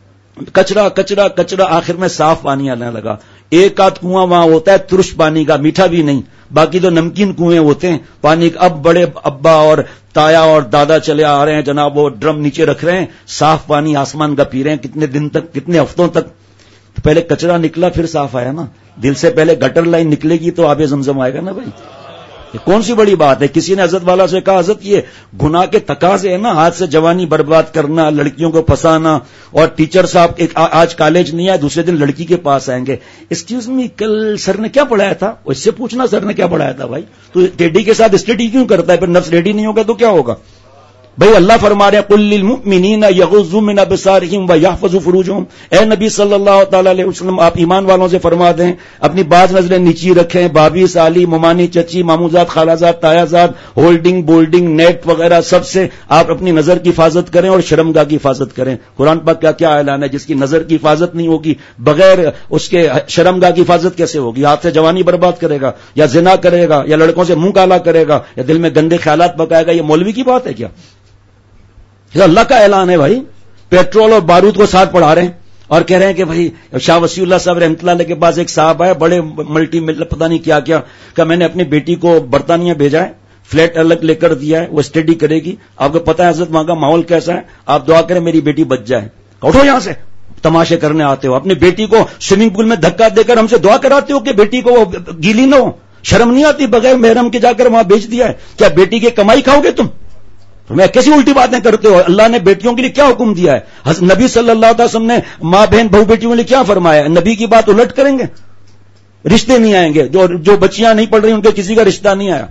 کچرا کچرا کچرا، آخر میں صاف پانی آنے لگا۔ ایک آدھ کنواں وہاں ہوتا ہے ترش پانی کا، میٹھا بھی نہیں، باقی تو نمکین کنویں ہوتے ہیں پانی کا۔ اب بڑے ابا اور تایا اور دادا چلے آ رہے ہیں جناب، وہ ڈرم نیچے رکھ رہے ہیں، صاف پانی آسمان کا پی رہے ہیں، کتنے دن تک، کتنے ہفتوں تک۔ تو پہلے کچرا نکلا پھر صاف آیا نا، دل سے پہلے گٹر لائن نکلے گی تو آب زمزم آئے گا نا بھائی، یہ کون سی بڑی بات ہے؟ کسی نے حضرت والا سے کہا حضرت یہ گناہ کے تقاضے ہیں نا، ہاتھ سے جوانی برباد کرنا، لڑکیوں کو پھنسانا، اور ٹیچر صاحب آج کالج نہیں آئے دوسرے دن لڑکی کے پاس آئیں گے، ایکسکیوز می کل سر نے کیا پڑھایا تھا؟ اس سے پوچھنا سر نے کیا پڑھایا تھا بھائی، تو ٹیڈی کے ساتھ اسٹڈی کیوں کرتا ہے؟ پھر نفس ریڈی نہیں ہوگا تو کیا ہوگا بھئی؟ اللہ فرما رہے ہیں قل للمؤمنین یغضوا من ابصارہم ویحفظوا فروجہم، اے نبی صلی اللہ تعالی علیہ وسلم آپ ایمان والوں سے فرما دیں اپنی بعض نظریں نیچی رکھیں، بھابھی، سالی، ممانی، چچی، ماموزاد، خالازاد، تایازاد، ہولڈنگ، بولڈنگ، نیٹ وغیرہ سب سے آپ اپنی نظر کی حفاظت کریں اور شرمگاہ کی حفاظت کریں۔ قرآن پاک کا کیا اعلان ہے؟ جس کی نظر کی حفاظت نہیں ہوگی، بغیر اس کے شرمگاہ کی حفاظت کیسے ہوگی؟ ہاتھ سے جوانی برباد کرے گا، یا زنا کرے گا، یا لڑکوں سے منہ کالا کرے گا، یا دل میں گندے خیالات پکائے گا، یہ مولوی کی بات ہے کیا؟ یہ اللہ کا اعلان ہے بھائی. پیٹرول اور بارود کو ساتھ پڑھا رہے ہیں اور کہہ رہے ہیں کہ بھائی شاہ وسیع اللہ صاحب رحمۃ اللہ علیہ کے پاس ایک صاحب آئے, بڑے ملٹی پتہ نہیں کیا کیا, کہ میں نے اپنی بیٹی کو برطانیہ بھیجا ہے, فلیٹ الگ لے کر دیا ہے, وہ اسٹڈی کرے گی. آپ کو پتا ہے حضرت وہاں کا ماحول کیسا ہے, آپ دعا کریں میری بیٹی بچ جائے. اٹھو یہاں سے, تماشے کرنے آتے ہو, اپنی بیٹی کو سوئمنگ پول میں دھکا دے کر ہم سے دعا کراتے ہو کہ بیٹی کو گیلی نہ ہو. شرم نہیں آتی بغیر محرم کے جا کر وہاں بیچ دیا ہے. کیا بیٹی کی کمائی کھاؤ گے تم؟ میں کیسی الٹی باتیں کرتے ہو. اللہ نے بیٹیوں کے لیے کیا حکم دیا ہے؟ نبی صلی اللہ علیہ وسلم نے ماں بہن بہو بیٹیوں کے لیے کیا فرمایا ہے؟ نبی کی بات الٹ کریں گے, رشتے نہیں آئیں گے. جو بچیاں نہیں پڑھ رہی ان کے کسی کا رشتہ نہیں آیا.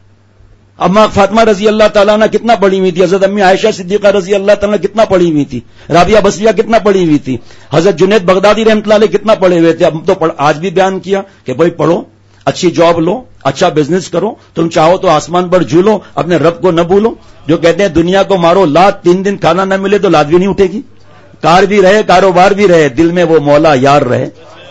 اما فاطمہ رضی اللہ تعالیٰ نے کتنا پڑھی ہوئی تھی, حضرت امی عائشہ صدیقہ رضی اللہ تعالیٰ نے کتنا پڑھی ہوئی تھی, رابعہ بصریہ کتنا پڑھی ہوئی تھی, حضرت جنید بغدادی رحمۃ اللہ علیہ کتنا پڑھے ہوئے تھے. اب تو آج بھی بیان کیا کہ بھائی پڑھو, اچھی جاب لو, اچھا بزنس کرو, تم چاہو تو آسمان پر جھولو, اپنے رب کو نہ بھولو. جو کہتے ہیں دنیا کو مارو لات, 3 دن کھانا نہ ملے تو لات بھی نہیں اٹھے گی. کار بھی رہے, کاروبار بھی رہے, دل میں وہ مولا یار رہے.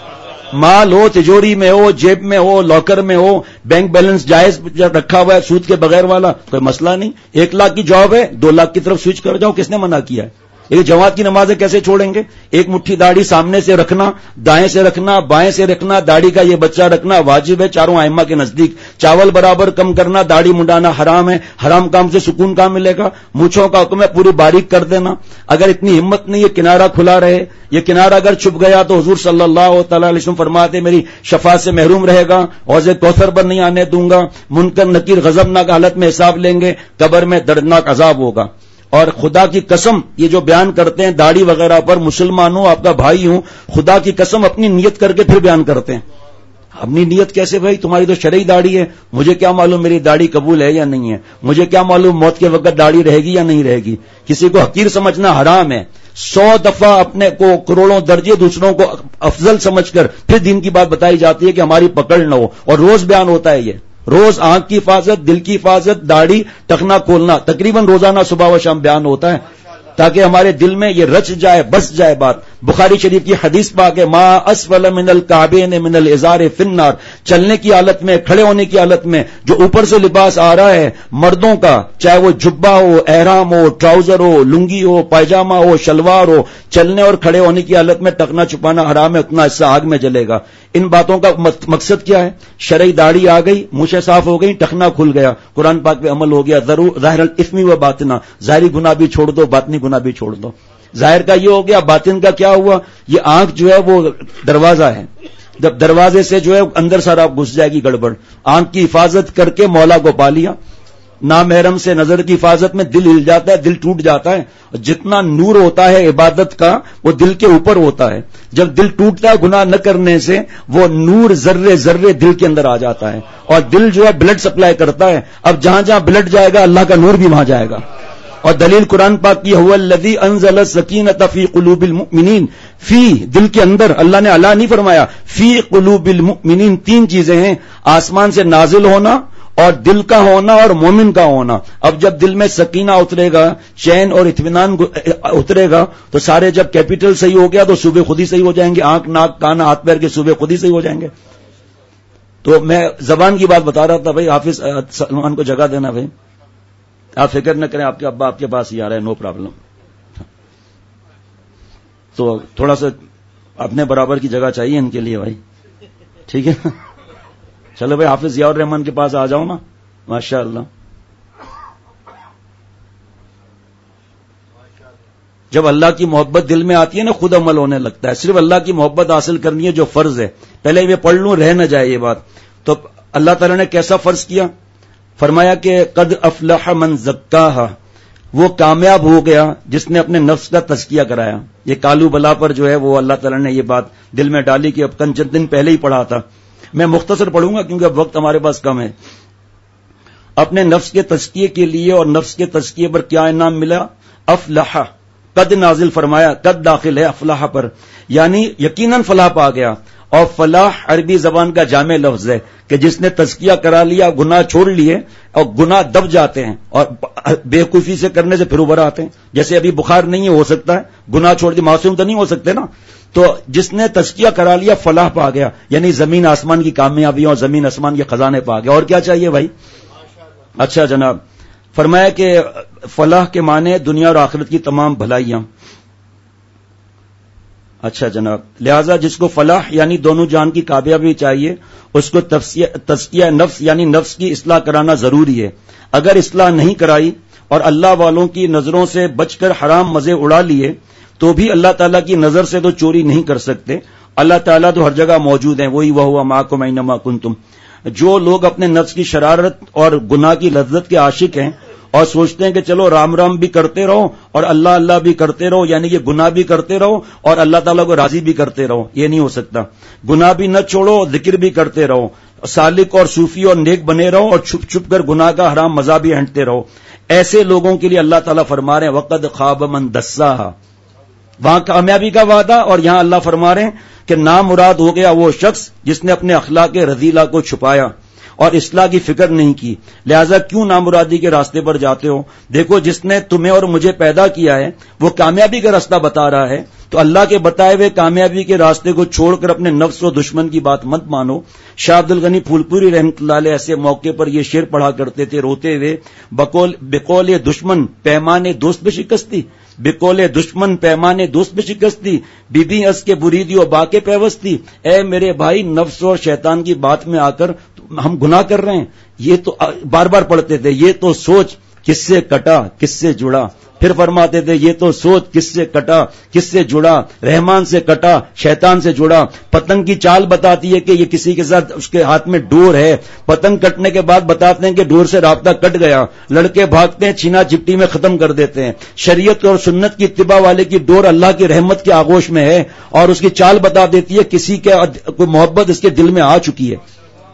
مال ہو, تجوری میں ہو, جیب میں ہو, لاکر میں ہو, بینک بیلنس جائز رکھا ہوا ہے, سود کے بغیر والا, کوئی مسئلہ نہیں. 1 لاکھ کی جاب ہے, 2 لاکھ کی طرف سوئچ کر جاؤ, کس نے منع کیا ہے؟ یہ جماعت کی نمازیں کیسے چھوڑیں گے؟ ایک مٹھی داڑھی سامنے سے رکھنا, دائیں سے رکھنا, بائیں سے رکھنا, داڑھی کا یہ بچہ رکھنا واجب ہے چاروں ائمہ کے نزدیک. چاول برابر کم کرنا, داڑھی منڈانا حرام ہے. حرام کام سے سکون کہاں ملے گا؟ مونچھوں کا حکم ہے پوری باریک کر دینا. اگر اتنی ہمت نہیں, یہ کنارہ کھلا رہے, یہ کنارہ اگر چھپ گیا تو حضور صلی اللہ تعالی علیہ وسلم فرماتے میری شفاعت سے محروم رہے گا, حوض کوثر پر نہیں آنے دوں گا, منکر نکیر غضبناک حالت میں حساب لیں گے, قبر میں دردناک عذاب ہوگا. اور خدا کی قسم, یہ جو بیان کرتے ہیں داڑھی وغیرہ پر, مسلمان ہوں, آپ کا بھائی ہوں, خدا کی قسم اپنی نیت کر کے پھر بیان کرتے ہیں. اپنی نیت کیسے بھائی؟ تمہاری تو شرعی داڑھی ہے, مجھے کیا معلوم میری داڑھی قبول ہے یا نہیں ہے, مجھے کیا معلوم موت کے وقت داڑھی رہے گی یا نہیں رہے گی. کسی کو حقیر سمجھنا حرام ہے. 100 دفعہ اپنے کو کروڑوں درجے دوسروں کو افضل سمجھ کر پھر دین کی بات بتائی جاتی ہے کہ ہماری پکڑ نہ ہو. اور روز بیان ہوتا ہے, یہ روز آنکھ کی حفاظت, دل کی حفاظت, داڑھی ٹخنا کھولنا, تقریباً روزانہ صبح و شام بیان ہوتا ہے تاکہ ہمارے دل میں یہ رچ جائے, بس جائے بات. بخاری شریف کی حدیث پاک ہے, ما اسفل من الکعبین من الازار فی النار. چلنے کی حالت میں, کھڑے ہونے کی حالت میں جو اوپر سے لباس آ رہا ہے مردوں کا, چاہے وہ جبہ ہو, احرام ہو, ٹراؤزر ہو, لنگی ہو, پائجامہ ہو, شلوار ہو, چلنے اور کھڑے ہونے کی حالت میں ٹکنا چھپانا حرام ہے, اتنا حصہ آگ میں جلے گا. ان باتوں کا مقصد کیا ہے؟ شرعی داڑھی آ گئی, مونچھیں صاف ہو گئی, ٹخنا کھل گیا, قرآن پاک پہ عمل ہو گیا. ظاہر الاثم و باطنا, ظاہری گناہ بھی چھوڑ دو, باطنی گناہ بھی چھوڑ دو. ظاہر کا یہ ہو گیا, باطن کا کیا ہوا؟ یہ آنکھ جو ہے وہ دروازہ ہے, جب دروازے سے جو ہے اندر سارا گھس جائے گی گڑبڑ. آنکھ کی حفاظت کر کے مولا کو پا لیا. نامحرم سے نظر کی حفاظت میں دل ہل جاتا ہے, دل ٹوٹ جاتا ہے. جتنا نور ہوتا ہے عبادت کا وہ دل کے اوپر ہوتا ہے. جب دل ٹوٹتا ہے گناہ نہ کرنے سے, وہ نور ذرے ذرے دل کے اندر آ جاتا ہے, اور دل جو ہے بلڈ سپلائی کرتا ہے. اب جہاں جہاں بلڈ جائے گا اللہ کا نور بھی وہاں جائے گا. اور دلیل قرآن پاک کی, هو الذی انزل السکینۃ فی قلوب المؤمنین. فی دل کے اندر, اللہ نے اعلیٰ نہیں فرمایا, فی قلوب المؤمنین. 3 چیزیں ہیں, آسمان سے نازل ہونا اور دل کا ہونا اور مومن کا ہونا. اب جب دل میں سکینہ اترے گا, چین اور اطمینان اترے گا, تو سارے جب کیپٹل صحیح ہو گیا تو صوبے خود ہی صحیح ہو جائیں گے, آنکھ ناک کان ہاتھ پیر کے صوبے خود ہی صحیح ہو جائیں گے. تو میں زبان کی بات بتا رہا تھا بھائی, حافظ سلمان کو جگہ دینا بھائی, آپ فکر نہ کریں, آپ کے ابا آپ کے پاس ہی آ رہے ہیں, نو پرابلم. تو تھوڑا سا اپنے برابر کی جگہ چاہیے ان کے لیے بھائی, ٹھیک ہے. چلو بھائی, حافظ ضیاء الرحمان کے پاس آ جاؤ نا, ماشاء اللہ. جب اللہ کی محبت دل میں آتی ہے نا, خود عمل ہونے لگتا ہے. صرف اللہ کی محبت حاصل کرنی ہے جو فرض ہے. پہلے یہ پڑھ لوں, رہ نہ جائے یہ بات. تو اللہ تعالیٰ نے کیسا فرض کیا؟ فرمایا کہ قد افلح من زکاہا, وہ کامیاب ہو گیا جس نے اپنے نفس کا تزکیہ کرایا. یہ کالو بلا پر جو ہے وہ اللہ تعالیٰ نے یہ بات دل میں ڈالی کہ اب چند دن پہلے ہی پڑھا تھا. میں مختصر پڑھوں گا کیونکہ اب وقت ہمارے پاس کم ہے. اپنے نفس کے تزکیے کے لیے اور نفس کے تزکیے پر کیا انعام ملا؟ افلح, قد نازل فرمایا, قد داخل ہے افلاح پر, یعنی یقیناً فلاح پا گیا. اور فلاح عربی زبان کا جامع لفظ ہے کہ جس نے تزکیہ کرا لیا, گناہ چھوڑ لیے, اور گناہ دب جاتے ہیں اور بے وقوفی سے کرنے سے پھر ابھر آتے ہیں. جیسے ابھی بخار نہیں ہو سکتا ہے, گناہ چھوڑ دی, معصوم تو نہیں ہو سکتے نا. تو جس نے تزکیہ کرا لیا فلاح پا گیا, یعنی زمین آسمان کی کامیابی اور زمین آسمان کے خزانے پا گیا. اور کیا چاہیے بھائی؟ اچھا جناب, فرمایا کہ فلاح کے معنی دنیا اور آخرت کی تمام بھلائیاں. اچھا جناب، لہذا جس کو فلاح یعنی دونوں جان کی کامیابی چاہیے اس کو تزکیہ نفس یعنی نفس کی اصلاح کرانا ضروری ہے. اگر اصلاح نہیں کرائی اور اللہ والوں کی نظروں سے بچ کر حرام مزے اڑا لیے تو بھی اللہ تعالیٰ کی نظر سے تو چوری نہیں کر سکتے. اللہ تعالیٰ تو ہر جگہ موجود ہیں، وہی وہوا معکم اینما کنتم. جو لوگ اپنے نفس کی شرارت اور گناہ کی لذت کے عاشق ہیں اور سوچتے ہیں کہ چلو رام رام بھی کرتے رہو اور اللہ اللہ بھی کرتے رہو، یعنی کہ گناہ بھی کرتے رہو اور اللہ تعالیٰ کو راضی بھی کرتے رہو، یہ نہیں ہو سکتا. گناہ بھی نہ چھوڑو، ذکر بھی کرتے رہو، سالک اور صوفی اور نیک بنے رہو اور چھپ چھپ کر گناہ کا حرام مزہ بھی ہنٹتے رہو. ایسے لوگوں کے لیے اللہ تعالیٰ فرما رہے ہیں وقد خاب من دساہا، وہاں کامیابی کا وعدہ، اور یہاں اللہ فرما رہے ہیں کہ نامراد ہو گیا وہ شخص جس نے اپنے اخلاق رذیلہ کو چھپایا اور اصلاح کی فکر نہیں کی. لہذا کیوں نامرادی کے راستے پر جاتے ہو؟ دیکھو جس نے تمہیں اور مجھے پیدا کیا ہے وہ کامیابی کا راستہ بتا رہا ہے، تو اللہ کے بتائے ہوئے کامیابی کے راستے کو چھوڑ کر اپنے نفس و دشمن کی بات مت مانو. شاہ عبد الغنی پھولپوری رحمۃ اللہ علیہ ایسے موقع پر یہ شعر پڑھا کرتے تھے روتے ہوئے، بقول دشمن پیمانے دوست پہ شکستی، بقول دشمن پیمانے دوست پہ شکستی، بی بی اس کے بریدی و باقی پیوستی. اے میرے بھائی، نفس اور شیطان کی بات میں آ کر ہم گناہ کر رہے ہیں. یہ تو بار بار پڑھتے تھے، یہ تو سوچ کس سے کٹا کس سے جڑا. پھر فرماتے تھے یہ تو سوچ کس سے کٹا کس سے جڑا، رحمان سے کٹا شیطان سے جڑا. پتنگ کی چال بتاتی ہے کہ یہ کسی کے ساتھ اس کے ہاتھ میں ڈور ہے، پتنگ کٹنے کے بعد بتاتے ہیں کہ ڈور سے رابطہ کٹ گیا، لڑکے بھاگتے ہیں چھینا جھپٹی میں ختم کر دیتے ہیں. شریعت اور سنت کی اتباع والے کی ڈور اللہ کی رحمت کے آغوش میں ہے اور اس کی چال بتا دیتی ہے کسی کے کوئی محبت اس کے دل میں آ چکی ہے.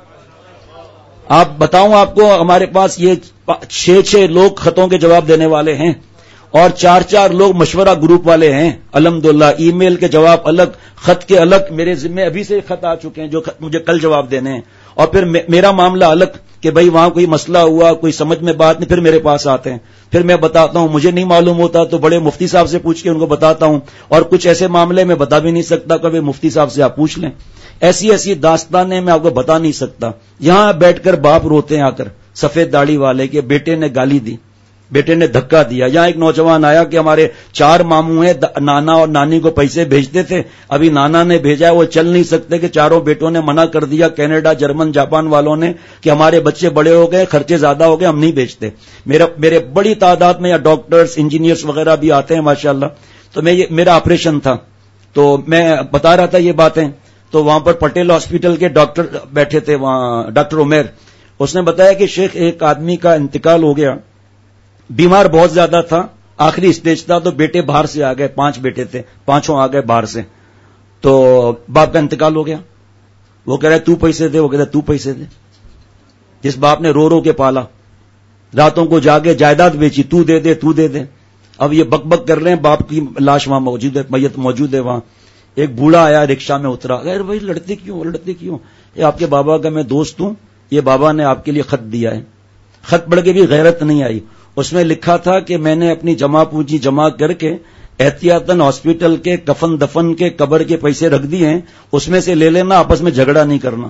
آپ بتاؤں آپ کو، ہمارے پاس یہ 6 لوگ خطوں کے جواب دینے والے ہیں اور 4 لوگ مشورہ گروپ والے ہیں. الحمدللہ ای میل کے جواب الگ، خط کے الگ. میرے ذمہ ابھی سے خط آ چکے ہیں جو مجھے کل جواب دینے ہیں، اور پھر میرا معاملہ الگ کہ بھئی وہاں کوئی مسئلہ ہوا، کوئی سمجھ میں بات نہیں، پھر میرے پاس آتے ہیں، پھر میں بتاتا ہوں. مجھے نہیں معلوم ہوتا تو بڑے مفتی صاحب سے پوچھ کے ان کو بتاتا ہوں، اور کچھ ایسے معاملے میں بتا بھی نہیں سکتا، کبھی مفتی صاحب سے آپ پوچھ لیں. ایسی داستانیں میں آپ کو بتا نہیں سکتا. یہاں بیٹھ کر باپ روتے ہیں آ کر سفید داڑھی والے کے بیٹے نے گالی دی، بیٹے نے دھکا دیا. یہاں ایک نوجوان آیا کہ ہمارے 4 ماموں ہیں، نانا اور نانی کو پیسے بھیجتے تھے، ابھی نانا نے بھیجا ہے، وہ چل نہیں سکتے کہ چاروں بیٹوں نے منع کر دیا، کینیڈا جرمن جاپان والوں نے، کہ ہمارے بچے بڑے ہو گئے، خرچے زیادہ ہو گئے، ہم نہیں بھیجتے. میرے بڑی تعداد میں یا ڈاکٹرز انجینئرز وغیرہ بھی آتے ہیں ماشاءاللہ. تو میرا آپریشن تھا تو میں بتا رہا تھا یہ باتیں، تو وہاں پر پٹیل ہاسپٹل کے ڈاکٹر بیٹھے تھے، وہاں ڈاکٹر عمیر، اس نے بتایا کہ شیخ ایک آدمی کا انتقال ہو گیا، بیمار بہت زیادہ تھا، آخری اسٹیج تھا، تو بیٹے باہر سے آ گئے، 5 بیٹے تھے، 5 آ گئے باہر سے، تو باپ کا انتقال ہو گیا. وہ کہہ رہے تو پیسے دے، وہ کہہ رہے تو پیسے دے. جس باپ نے رو رو کے پالا، راتوں کو جاگے جائیداد بیچی، تو دے دے تو دے دے. اب یہ بک بک کر رہے ہیں، باپ کی لاش وہاں موجود ہے، میت موجود ہے وہاں. ایک بوڑھا آیا رکشا میں اترا، اگر بھائی لڑتے کیوں؟ یہ آپ کے بابا کا میں دوست ہوں، یہ بابا نے آپ کے لیے خط دیا ہے. خط پڑھ کے بھی غیرت نہیں آئی. اس میں لکھا تھا کہ میں نے اپنی جمع پونجی جمع کر کے احتیاطاً ہاسپٹل کے کفن دفن کے قبر کے پیسے رکھ دیے ہیں، اس میں سے لے لینا، آپس میں جھگڑا نہیں کرنا.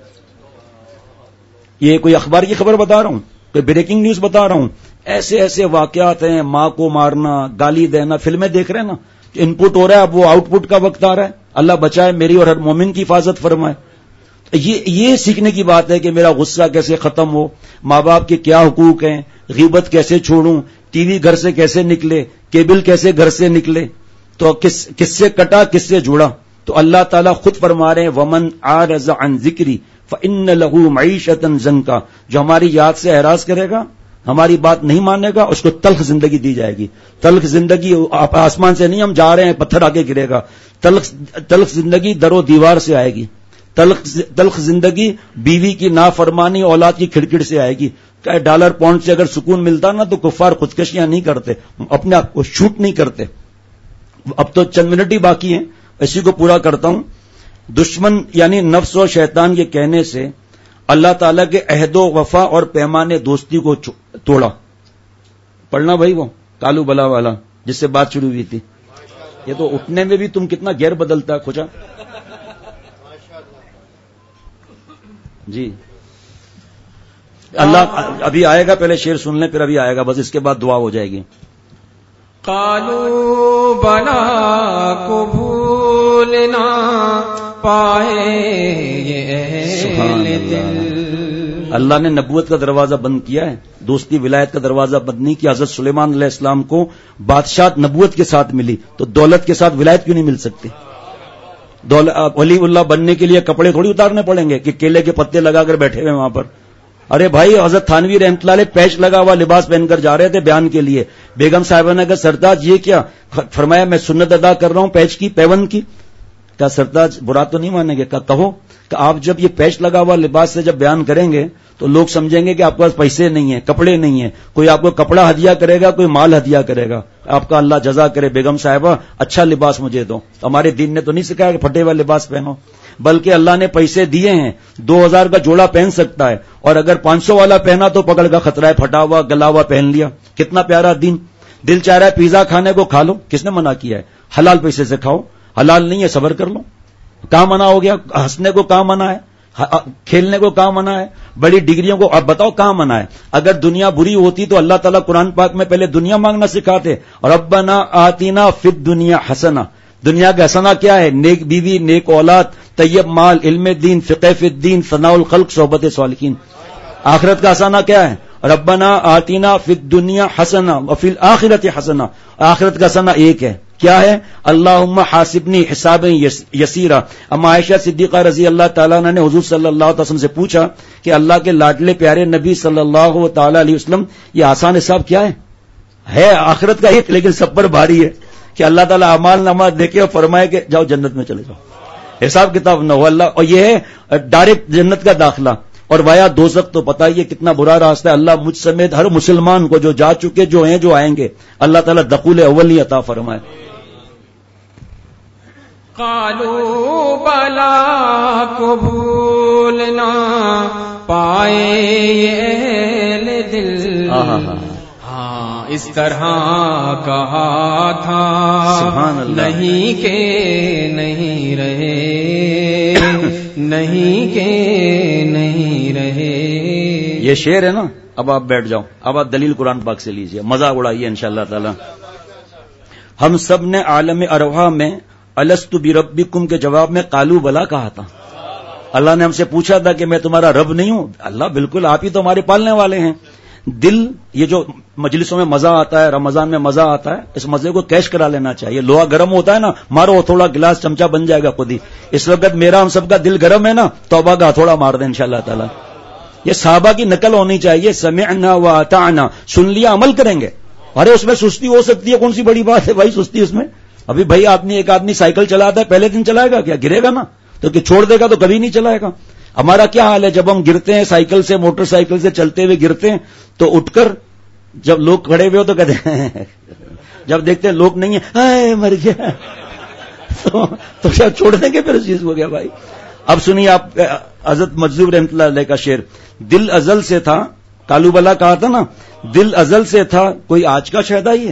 یہ کوئی اخبار کی خبر بتا رہا ہوں، کوئی بریکنگ نیوز بتا رہا ہوں. ایسے واقعات ہیں، ماں کو مارنا، گالی دینا، فلمیں دیکھ رہے ہیں نا، ان پٹ ہو رہا ہے، اب وہ آؤٹ پٹ کا وقت آ رہا ہے. اللہ بچائے، میری اور ہر مومن کی حفاظت فرمائے. یہ سیکھنے کی بات ہے کہ میرا غصہ کیسے ختم ہو، ماں باپ کے کیا حقوق ہیں، غیبت کیسے چھوڑوں، ٹی وی گھر سے کیسے نکلے، کیبل کیسے گھر سے نکلے، تو کس سے کٹا کس سے جڑا. تو اللہ تعالیٰ خود فرما رہے ہیں وَمَنْ أَعْرَضَ عَنْ ذِكْرِي فَإِنَّ لَهُ مَعِيشَةً ضَنْكًا. جو ہماری یاد سے اعراض کرے گا، ہماری بات نہیں مانے گا، اس کو تلخ زندگی دی جائے گی. تلخ زندگی آسمان سے نہیں، ہم جا رہے ہیں پتھر آگے گرے گا. تلخ زندگی در و دیوار سے آئے گی. تلخ زندگی بیوی کی نافرمانی اولاد کی کھڑکڑ سے آئے گی. ڈالر پاؤنڈ سے اگر سکون ملتا نا تو کفار خودکشیاں نہیں کرتے، اپنے آپ کو شوٹ نہیں کرتے. اب تو چند منٹ ہی باقی ہیں، اسی کو پورا کرتا ہوں. دشمن یعنی نفس و شیطان کے کہنے سے اللہ تعالیٰ کے عہد و وفا اور پیمانے دوستی کو توڑا. پڑھنا بھائی وہ کالو بلا والا جس سے بات شروع ہوئی تھی. یہ تو اٹھنے میں بھی تم کتنا گیر بدلتا ہے کھوچا. جی اللہ ابھی آئے گا، پہلے شعر سن لیں پھر ابھی آئے گا، بس اس کے بعد دعا ہو جائے گی.
قالوا بلا کو بھول نہ پائے یہ اہل دل.
اللہ نے نبوت کا دروازہ بند کیا ہے، دوستی ولایت کا دروازہ بند نہیں کیا. حضرت سلیمان علیہ السلام کو بادشاہت نبوت کے ساتھ ملی تو دولت کے ساتھ ولایت کیوں نہیں مل سکتی؟ ولی اللہ بننے کے لیے کپڑے تھوڑی اتارنے پڑیں گے کہ کیلے کے پتے لگا کر بیٹھے ہوئے وہاں پر. ارے بھائی حضرت تھانوی رحمۃ اللہ علیہ پیچ لگا ہوا لباس پہن کر جا رہے تھے بیان کے لیے. بیگم صاحبہ نے کہا سرتاج یہ کیا؟ فرمایا میں سنت ادا کر رہا ہوں پیچ کی، پیوند کی. کہا سرتاج برا تو نہیں مانیں گے؟ کہو کہ آپ جب یہ پیچ لگا ہوا لباس سے جب بیان کریں گے تو لوگ سمجھیں گے کہ آپ کے پاس پیسے نہیں ہیں، کپڑے نہیں ہیں. کوئی آپ کو کپڑا ہدیہ کرے گا، کوئی مال ہدیہ کرے گا. آپ کا اللہ جزا کرے بیگم صاحبہ، اچھا لباس مجھے دو. ہمارے دین نے تو نہیں سکھایا کہ پھٹے ہوا لباس پہنو، بلکہ اللہ نے پیسے دیے ہیں. 2000 کا جوڑا پہن سکتا ہے، اور اگر 500 والا پہنا تو پکڑ کا خطرہ ہے، پھٹا ہوا گلا ہوا پہن لیا. کتنا پیارا دین. دل چاہ رہا ہے پیزا کھانے کو کھا لو، کس نے منع کیا ہے؟ حلال پیسے سے کھاؤ. حلال نہیں ہے صبر کر لو. کہاں منع ہو گیا؟ ہنسنے کو کہاں منع ہے؟ کھیلنے کو کہاں منع ہے؟ بڑی ڈگریوں کو اب بتاؤ کہاں منع ہے؟ اگر دنیا بری ہوتی تو اللہ تعالیٰ قرآن پاک میں پہلے دنیا مانگنا سکھاتے. ربنا آتینا فی الدنیا حسنہ. دنیا کا حسنہ کیا ہے؟ نیک بیوی، نیک اولاد، طیب مال، علم دین، فقہ فی الدین، ثناء الخلق، صحبت صالحین. آخرت کا حسنہ کیا ہے؟ ربنا آتینا فی الدنیا حسنہ وفی الآخرۃ حسنہ. آخرت کا حسنہ ایک ہے، کیا ہے؟ اللہم حاسبنی حسابا یسیرا. اما عائشہ صدیقہ رضی اللہ تعالیٰ عنہ نے حضور صلی اللہ علیہ وسلم سے پوچھا کہ اللہ کے لاڈلے پیارے نبی صلی اللہ تعالی علیہ وسلم یہ آسان حساب کیا ہے آخرت کا ایک لیکن سب پر بھاری ہے کہ اللہ تعالیٰ اعمال نامہ دیکھے اور فرمائے کہ جاؤ جنت میں چلے جاؤ، حساب کتاب نہ ہو اللہ. اور یہ ہے ڈائریکٹ جنت کا داخلہ، اور وایا دوزخ تو پتہ ہی ہے کتنا برا راستہ ہے. اللہ مجھ سمیت ہر مسلمان کو جو جا چکے، جو ہیں، جو آئیں گے، اللہ تعالیٰ دخول اولی عطا فرمائے.
قالوا بلا کو بھول نہ پائے یہ اہل دل. ہاں اس طرح کہا تھا
سبحان اللہ.
نہیں کہ نہیں رہے، نہیں کہ نہیں رہے.
یہ شعر ہے نا. اب آپ بیٹھ جاؤ، اب آپ دلیل قرآن پاک سے لیجئے، مزہ اڑائیے انشاءاللہ تعالی. ہم سب نے عالم ارواح میں الست بربکم کے جواب میں قالوا بلا کہا تھا. اللہ نے ہم سے پوچھا تھا کہ میں تمہارا رب نہیں ہوں؟ اللہ بالکل، آپ ہی تو ہمارے پالنے والے ہیں. دل، یہ جو مجلسوں میں مزہ آتا ہے، رمضان میں مزہ آتا ہے، اس مزے کو کیش کرا لینا چاہیے. لوہا گرم ہوتا ہے نا، مارو تھوڑا گلاس چمچہ بن جائے گا خود ہی. اس وقت میرا ہم سب کا دل گرم ہے نا، توبہ کا ہتھوڑا مار دیں انشاءاللہ تعالی. یہ صحابہ کی نقل ہونی چاہیے. سمعنا واطعنا، سن لیا عمل کریں گے. ارے اس میں سستی ہو سکتی ہے، کون سی بڑی بات ہے بھائی سستی اس میں؟ ابھی بھائی ایک آدمی سائیکل چلاتا ہے، پہلے دن چلائے گا کیا؟ گرے گا نا، تو کہ چھوڑ دے گا تو کبھی نہیں چلائے گا. ہمارا کیا حال ہے جب ہم گرتے ہیں سائیکل سے، موٹر سائیکل سے چلتے ہوئے گرتے ہیں تو اٹھ کر جب لوگ کھڑے ہوئے ہو تو کہتے ہیں، جب دیکھتے ہیں لوگ نہیں ہیں، مر گیا، تو کیا چھوڑ دیں گے پھر اس چیز کو کیا بھائی؟ اب سنیے آپ حضرت مجذوب رحمۃ اللہ علیہ کا شعر. دل ازل سے تھا، کالو بلا کہا تھا نا، دل ازل سے تھا، کوئی آج کا شہدا ہی ہے؟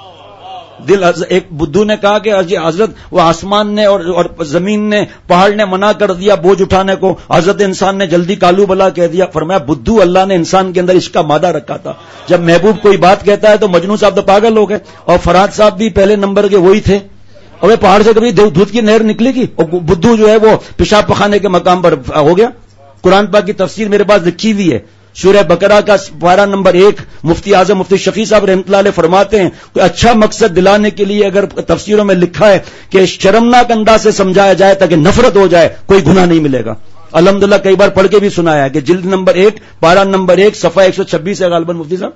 دل ایک بدھو نے کہا کہ حضرت وہ آسمان نے اور زمین نے، پہاڑ نے منع کر دیا بوجھ اٹھانے کو، حضرت انسان نے جلدی کالو بلا کہہ دیا. فرمایا بدھو، اللہ نے انسان کے اندر عشق کا مادہ رکھا تھا. جب محبوب کوئی بات کہتا ہے تو مجنوں صاحب تو پاگل ہو گئے، اور فرحات صاحب بھی پہلے نمبر کے وہی تھے. اور پہاڑ سے کبھی دودھ کی نہر نکلے گی؟ اور بدھو جو ہے وہ پیشاب پخانے کے مقام پر ہو گیا. قرآن پاک کی تفسیر میرے پاس لکھی ہوئی ہے، سورہ بقرہ کا پارہ نمبر 1. مفتی اعظم مفتی شفیع صاحب رحمۃ اللہ علیہ فرماتے ہیں کوئی اچھا مقصد دلانے کے لیے اگر تفسیروں میں لکھا ہے کہ شرمناک انداز سے سمجھایا جائے تاکہ نفرت ہو جائے، کوئی گناہ نہیں ملے گا. الحمدللہ کئی بار پڑھ کے بھی سنایا ہے کہ جلد نمبر 1 پارہ نمبر 1 صفحہ 126 ہے غالباً مفتی صاحب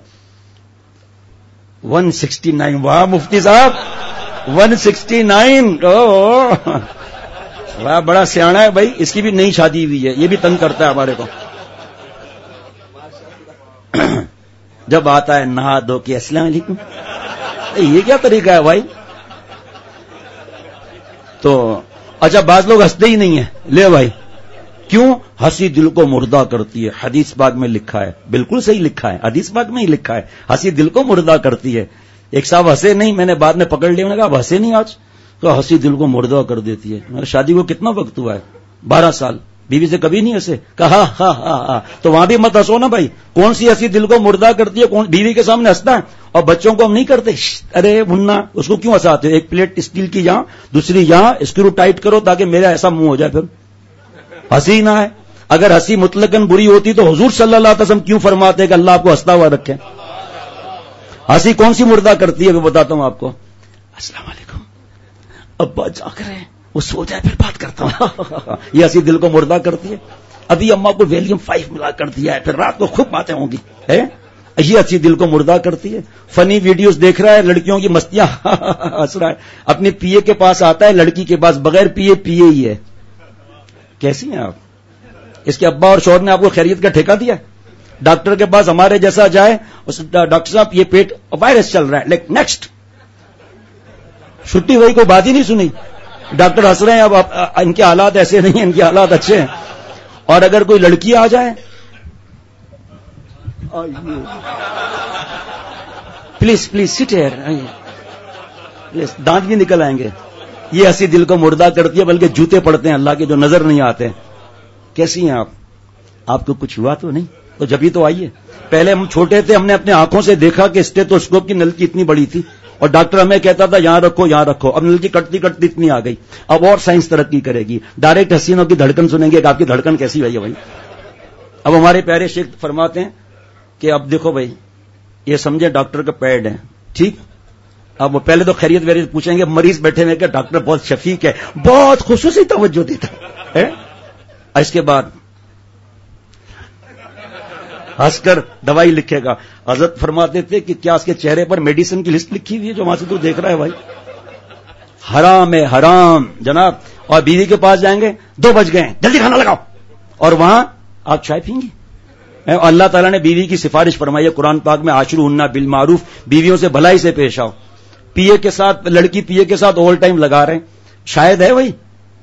169. واہ مفتی صاحب 169. واہ بڑا سیاڑا ہے بھائی. اس کی بھی نئی شادی ہوئی ہے، یہ بھی تنگ کرتا ہے ہمارے کو. جب آتا ہے نہا دھو کے السلام علیکم، یہ کیا طریقہ ہے بھائی؟ تو اچھا بعض لوگ ہنستے ہی نہیں ہیں. لے بھائی کیوں؟ ہنسی دل کو مردہ کرتی ہے، حدیث پاک میں لکھا ہے. بالکل صحیح لکھا ہے، حدیث پاک میں ہی لکھا ہے ہنسی دل کو مردہ کرتی ہے. ایک صاحب ہنسے نہیں، میں نے بعد میں پکڑ لیا، میں نے کہا ہنسے نہیں آج، تو ہنسی دل کو مردہ کر دیتی ہے. شادی کو کتنا وقت ہوا ہے؟ 12 سال. بیوی سے کبھی نہیں ہنسے؟ کہا ہاں ہاں ہاں، تو وہاں بھی مت ہنسو نا بھائی. کون سی ہنسی دل کو مردہ کرتی ہے؟ کون بیوی کے سامنے ہنستا ہے؟ اور بچوں کو ہم نہیں کرتے. ارے منا اس کو کیوں ہنساتے ہو؟ ایک پلیٹ اسٹیل کی یہاں، دوسری یہاں، اسکرو ٹائٹ کرو تاکہ میرا ایسا منہ ہو جائے. پھر ہنسی نہ ہے. اگر ہنسی مطلقاً بری ہوتی تو حضور صلی اللہ علیہ وسلم کیوں فرماتے کہ اللہ آپ کو ہنستا ہوا رکھے؟ ہنسی کون سی مردہ کرتی ہے میں بتاتا ہوں آپ کو. السلام علیکم، ابا جاگ رہے ہیں، وہ سو جائے پھر بات کرتا ہوں. یہ ہنسی دل کو مردہ کرتی ہے. ابھی اماں کو ویلیم 5 ملا کر دیا ہے، پھر رات کو خوب باتیں ہوں گی. یہ ہنسی دل کو مردہ کرتی ہے. فنی ویڈیوز دیکھ رہا ہے، لڑکیوں کی مستیاں ہنس رہا ہے. اپنی پی اے کے پاس آتا ہے، لڑکی کے پاس بغیر پی اے ہی ہے. کیسی ہیں آپ؟ اس کے ابا اور شوہر نے آپ کو خیریت کا ٹھیکہ دیا. ڈاکٹر کے پاس ہمارے جیسا جائے، ڈاکٹر صاحب یہ پیٹ وائرس چل رہا ہے، لیکن نیکسٹ چھٹی ہوئی، کوئی بات ہی نہیں سنی. ڈاکٹر ہنس رہے ہیں. اب ان کے حالات ایسے نہیں ہیں، ان کے حالات اچھے ہیں. اور اگر کوئی لڑکی آ جائے، please please sit here, please, دانت بھی نکل آئیں گے. یہ ہنسی دل کو مردہ کرتی ہے، بلکہ جوتے پڑتے ہیں اللہ کے جو نظر نہیں آتے. کیسی ہیں آپ کو کچھ ہوا تو نہیں؟ تو جبھی تو آئیے. پہلے ہم چھوٹے تھے، ہم نے اپنے آنکھوں سے دیکھا کہ اسٹیتھوسکوپ کی نلکی اتنی بڑی تھی اور ڈاکٹر ہمیں کہتا تھا یہاں رکھو یہاں رکھو. اب نلکی کٹتی کٹتی اتنی آ گئی. اب اور سائنس ترقی کرے گی. ڈائریکٹ حسینوں کی دھڑکن سنیں گے کہ آپ کی دھڑکن کیسی ہوئی ہے بھائی. اب ہمارے پیارے شیخ فرماتے ہیں کہ اب دیکھو بھائی، یہ سمجھے ڈاکٹر کا پیڈ ہے، ٹھیک. اب وہ پہلے تو خیریت ویریت پوچھیں گے. مریض بیٹھے ہوئے کہ ڈاکٹر بہت شفیق ہے، بہت خصوصی توجہ دیتا ہے. اس کے بعد ہنس کر دوائی لکھے گا. حضرت فرماتے تھے کہ کیا اس کے چہرے پر میڈیسن کی لسٹ لکھی ہوئی ہے جو وہاں سے تو دیکھ رہا ہے بھائی؟ حرام ہے حرام جناب. اور بیوی کے پاس جائیں گے، 2 بج گئے جلدی کھانا لگاؤ، اور وہاں آپ چائے پئیں گی. اللہ تعالیٰ نے بیوی کی سفارش فرمائی ہے قرآن پاک میں، عاشروہن بالمعروف، بیویوں سے بھلائی سے پیش آؤ. پی اے کے ساتھ لڑکی پی اے کے ساتھ اوور ٹائم لگا رہے ہیں، شاید ہے بھائی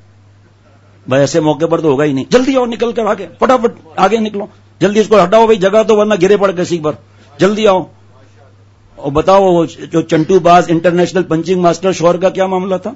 ایسے موقع پر تو ہوگا ہی نہیں. جلدی آؤ، نکل کر آگے، فٹافٹ آگے نکلو، جلدی اس کو ہٹاؤ بھائی جگہ تو، ورنہ گرے پڑ کسی پر. جلدی آؤ. اور بتاؤ جو چنٹو باز انٹرنیشنل پنچنگ ماسٹر شوہر کا کیا معاملہ تھا؟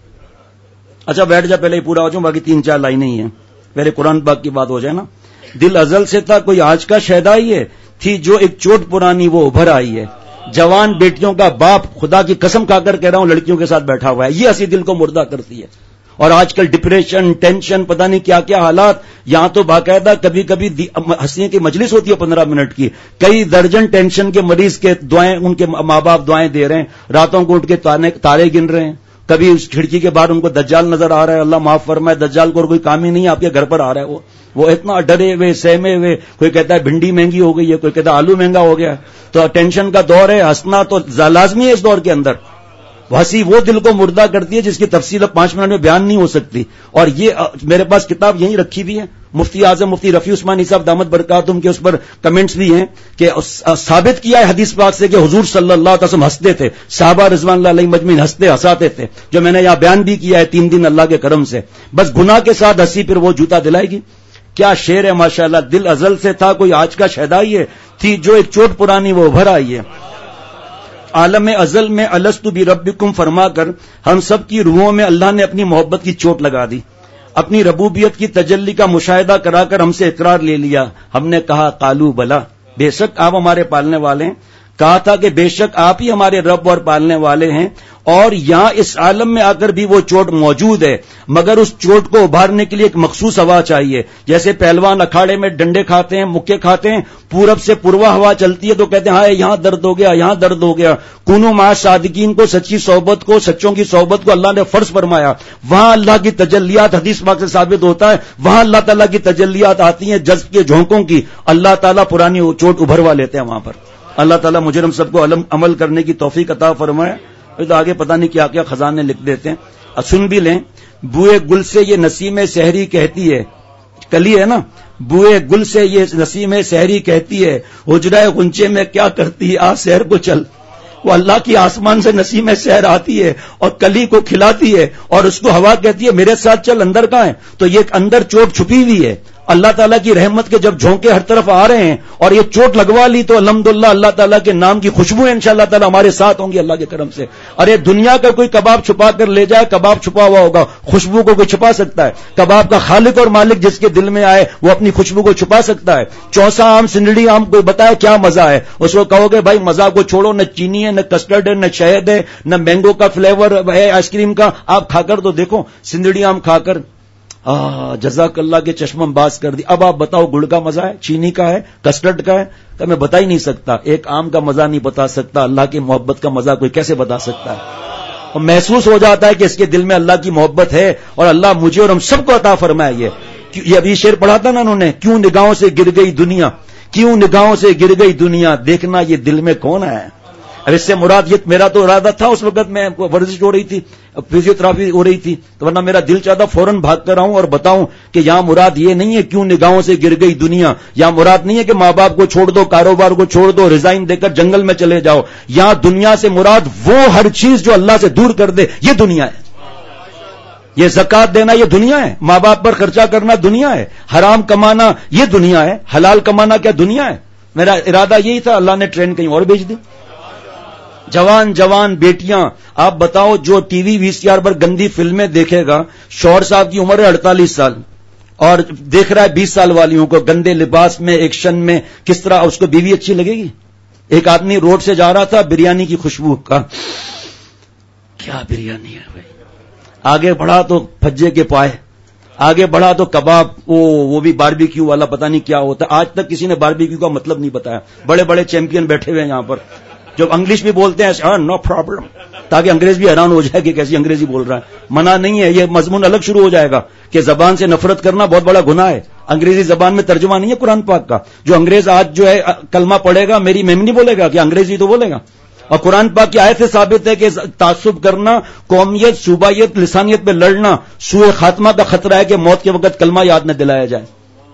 اچھا بیٹھ جا، پہلے ہی پورا ہو جاؤں، باقی 3-4 لائنیں ہی ہیں. پہلے قرآن پاک کی بات ہو جائے نا. دل ازل سے تھا کوئی آج کا شہدا ہی ہے، تھی جو ایک چوٹ پرانی وہ ابھر آئی ہے. جوان بیٹیوں کا باپ خدا کی قسم کھا کر کہہ رہا ہوں لڑکیوں کے ساتھ بیٹھا ہوا ہے. یہ ہنسی دل کو مردہ کرتی ہے. اور آج کل ڈپریشن، ٹینشن، پتہ نہیں کیا کیا حالات. یہاں تو باقاعدہ کبھی کبھی ہنسی کی مجلس ہوتی ہے 15 منٹ کی. کئی درجن ٹینشن کے مریض کے دعائیں، ان کے ماں باپ دعائیں دے رہے ہیں، راتوں کو اٹھ کے تارے گن رہے ہیں. کبھی اس کھڑکی کے باہر ان کو دجال نظر آ رہا ہے. اللہ معاف فرمائے، دجال کو اور کوئی کام ہی نہیں ہے، آپ کے گھر پر آ رہا ہے. وہ اتنا ڈرے ہوئے سہمے ہوئے. کوئی کہتا ہے بھنڈی مہنگی ہو گئی ہے، کوئی کہتا ہے آلو مہنگا ہو گیا. تو ٹینشن کا دور ہے، ہنسنا تو لازمی ہے اس دور کے اندر. ہنسی وہ دل کو مردہ کرتی ہے جس کی تفصیل اب 5 منٹ میں بیان نہیں ہو سکتی. اور یہ میرے پاس کتاب یہیں رکھی ہوئی ہے، مفتی اعظم مفتی رفیع عثمانی صاحب دامت برکاتہم کے، اس پر کمنٹس بھی ہیں کہ ثابت کیا ہے حدیث پاک سے کہ حضور صلی اللہ علیہ وسلم ہنستے تھے، صحابہ رضوان اللہ علیہم اجمعین ہنساتے تھے، جو میں نے یہاں بیان بھی کیا ہے 3 دن اللہ کے کرم سے. بس گناہ کے ساتھ ہنسی پھر وہ جوتا دلائے گی. کیا شعر ہے ماشاءاللہ. دل ازل سے تھا کوئی آج کا شہدا ہی ہے، تھی جو ایک چوٹ پرانی وہ ابھر آئی ہے. عالم ازل میں الستو بربکم فرما کر ہم سب کی روحوں میں اللہ نے اپنی محبت کی چوٹ لگا دی. اپنی ربوبیت کی تجلی کا مشاہدہ کرا کر ہم سے اقرار لے لیا. ہم نے کہا قالو بلا، بے شک آپ ہمارے پالنے والے ہیں. کہا تھا کہ بے شک آپ ہی ہمارے رب اور پالنے والے ہیں. اور یہاں اس عالم میں آ کر بھی وہ چوٹ موجود ہے، مگر اس چوٹ کو ابھارنے کے لیے ایک مخصوص ہوا چاہیے. جیسے پہلوان اکھاڑے میں ڈنڈے کھاتے ہیں، مکے کھاتے ہیں، پورب سے پوروا ہوا چلتی ہے تو کہتے ہیں ہائے یہاں درد ہو گیا، یہاں درد ہو گیا. کونو مع صادقین کو، سچی صحبت کو، سچوں کی صحبت کو اللہ نے فرض فرمایا. وہاں اللہ کی تجلیات حدیث پاک سے ثابت ہوتا ہے، وہاں اللہ تعالیٰ کی تجلیات آتی ہیں جذب کے جھونکوں کی. اللہ تعالیٰ پرانی چوٹ ابھروا لیتے ہیں وہاں پر. اللہ تعالیٰ مجرم سب کو عمل کرنے کی توفیق عطا فرمائے. تو آگے پتہ نہیں کیا کیا خزانے لکھ دیتے ہیں. سن بھی لیں. بوئے گل سے یہ نسیم سحری کہتی ہے، کلی ہے نا، بوئے گل سے یہ نسیم سحری کہتی ہے، حجرہ غنچے میں کیا کرتی ہے آ سحر کو چل. وہ اللہ کی آسمان سے نسیم سحر آتی ہے اور کلی کو کھلاتی ہے، اور اس کو ہوا کہتی ہے میرے ساتھ چل، اندر کہاں ہے. تو یہ اندر چوٹ چھپی ہوئی ہے. اللہ تعالیٰ کی رحمت کے جب جھونکے ہر طرف آ رہے ہیں اور یہ چوٹ لگوا لی تو الحمدللہ اللہ تعالیٰ کے نام کی خوشبو انشاءاللہ تعالیٰ ہمارے ساتھ ہوں گی اللہ کے کرم سے. ارے دنیا کا کوئی کباب چھپا کر لے جائے, کباب چھپا ہوا ہوگا, خوشبو کو کوئی چھپا سکتا ہے؟ کباب کا خالق اور مالک جس کے دل میں آئے وہ اپنی خوشبو کو چھپا سکتا ہے؟ چوسا آم, سنڈڑی آم, کوئی بتائے کیا مزہ ہے؟ اس کو کہو گے بھائی مزہ کو چھوڑو, نہ چینی ہے, نہ کسٹرڈ ہے, نہ شہد ہے, نہ مینگو کا فلیور ہے آئس کریم کا, آپ کھا کر تو دیکھو سنڈڑی آم کھا کر جزاک اللہ کے چشمم باز کر دی. اب آپ بتاؤ گڑ کا مزہ ہے, چینی کا ہے, کسٹرڈ کا ہے؟ کہ میں بتا ہی نہیں سکتا. ایک آم کا مزہ نہیں بتا سکتا, اللہ کی محبت کا مزہ کوئی کیسے بتا سکتا ہے؟ اور محسوس ہو جاتا ہے کہ اس کے دل میں اللہ کی محبت ہے اور اللہ مجھے اور ہم سب کو عطا فرمائے. یہ ابھی شعر پڑھا تھا نا انہوں نے, کیوں نگاہوں سے گر گئی دنیا, کیوں نگاہوں سے گر گئی دنیا, دیکھنا یہ دل میں کون ہے. اب اس سے مراد یہ میرا تو ارادہ تھا اس وقت, میں ورزش ہو رہی تھی, فزیوتھراپی ہو رہی تھی, تو ورنہ میرا دل چاہتا فوراً بھاگ کر آؤں اور بتاؤں کہ یہاں مراد یہ نہیں ہے کیوں نگاہوں سے گر گئی دنیا, یہاں مراد نہیں ہے کہ ماں باپ کو چھوڑ دو, کاروبار کو چھوڑ دو, ریزائن دے کر جنگل میں چلے جاؤ. یہاں دنیا سے مراد وہ ہر چیز جو اللہ سے دور کر دے, یہ دنیا ہے. یہ زکات دینا یہ دنیا ہے, ماں باپ پر خرچہ کرنا دنیا ہے, حرام کمانا یہ دنیا ہے, حلال کمانا کیا دنیا ہے؟ میرا ارادہ یہی تھا, اللہ نے ٹرین کہیں اور بھیج دی. جوان جوان بیٹیاں, آپ بتاؤ جو ٹی وی وی سی آر پر گندی فلمیں دیکھے گا, شوہر صاحب کی عمر ہے 48 سال اور دیکھ رہا ہے 20 سال والیوں کو گندے لباس میں, ایکشن میں, کس طرح اس کو بیوی اچھی لگے گی؟ ایک آدمی روڈ سے جا رہا تھا, بریانی کی خوشبو کا, کیا بریانی ہے بھائی. آگے بڑھا تو پھجے کے پائے, آگے بڑھا تو کباب, وہ بھی باربیکیو والا, پتہ نہیں کیا ہوتا. آج تک کسی نے باربیکیو کا مطلب نہیں بتایا. بڑے بڑے چیمپئن بیٹھے ہوئے ہیں یہاں پر جو انگلش بھی بولتے ہیں, نو پرابلم, تاکہ انگریز بھی حیران ہو جائے کہ کیسی انگریزی بول رہا ہے. منع نہیں ہے, یہ مضمون الگ شروع ہو جائے گا کہ زبان سے نفرت کرنا بہت بڑا گناہ ہے. انگریزی زبان میں ترجمہ نہیں ہے قرآن پاک کا. جو انگریز آج جو ہے کلمہ پڑھے گا, میری میم نہیں بولے گا کہ انگریزی تو بولے گا. اور قرآن پاک کی آیت سے ثابت ہے کہ تعصب کرنا, قومیت, صوبائیت, لسانیت پہ لڑنا سوء خاتمہ کا خطرہ ہے کہ موت کے وقت کلمہ یاد نہ دلایا جائے.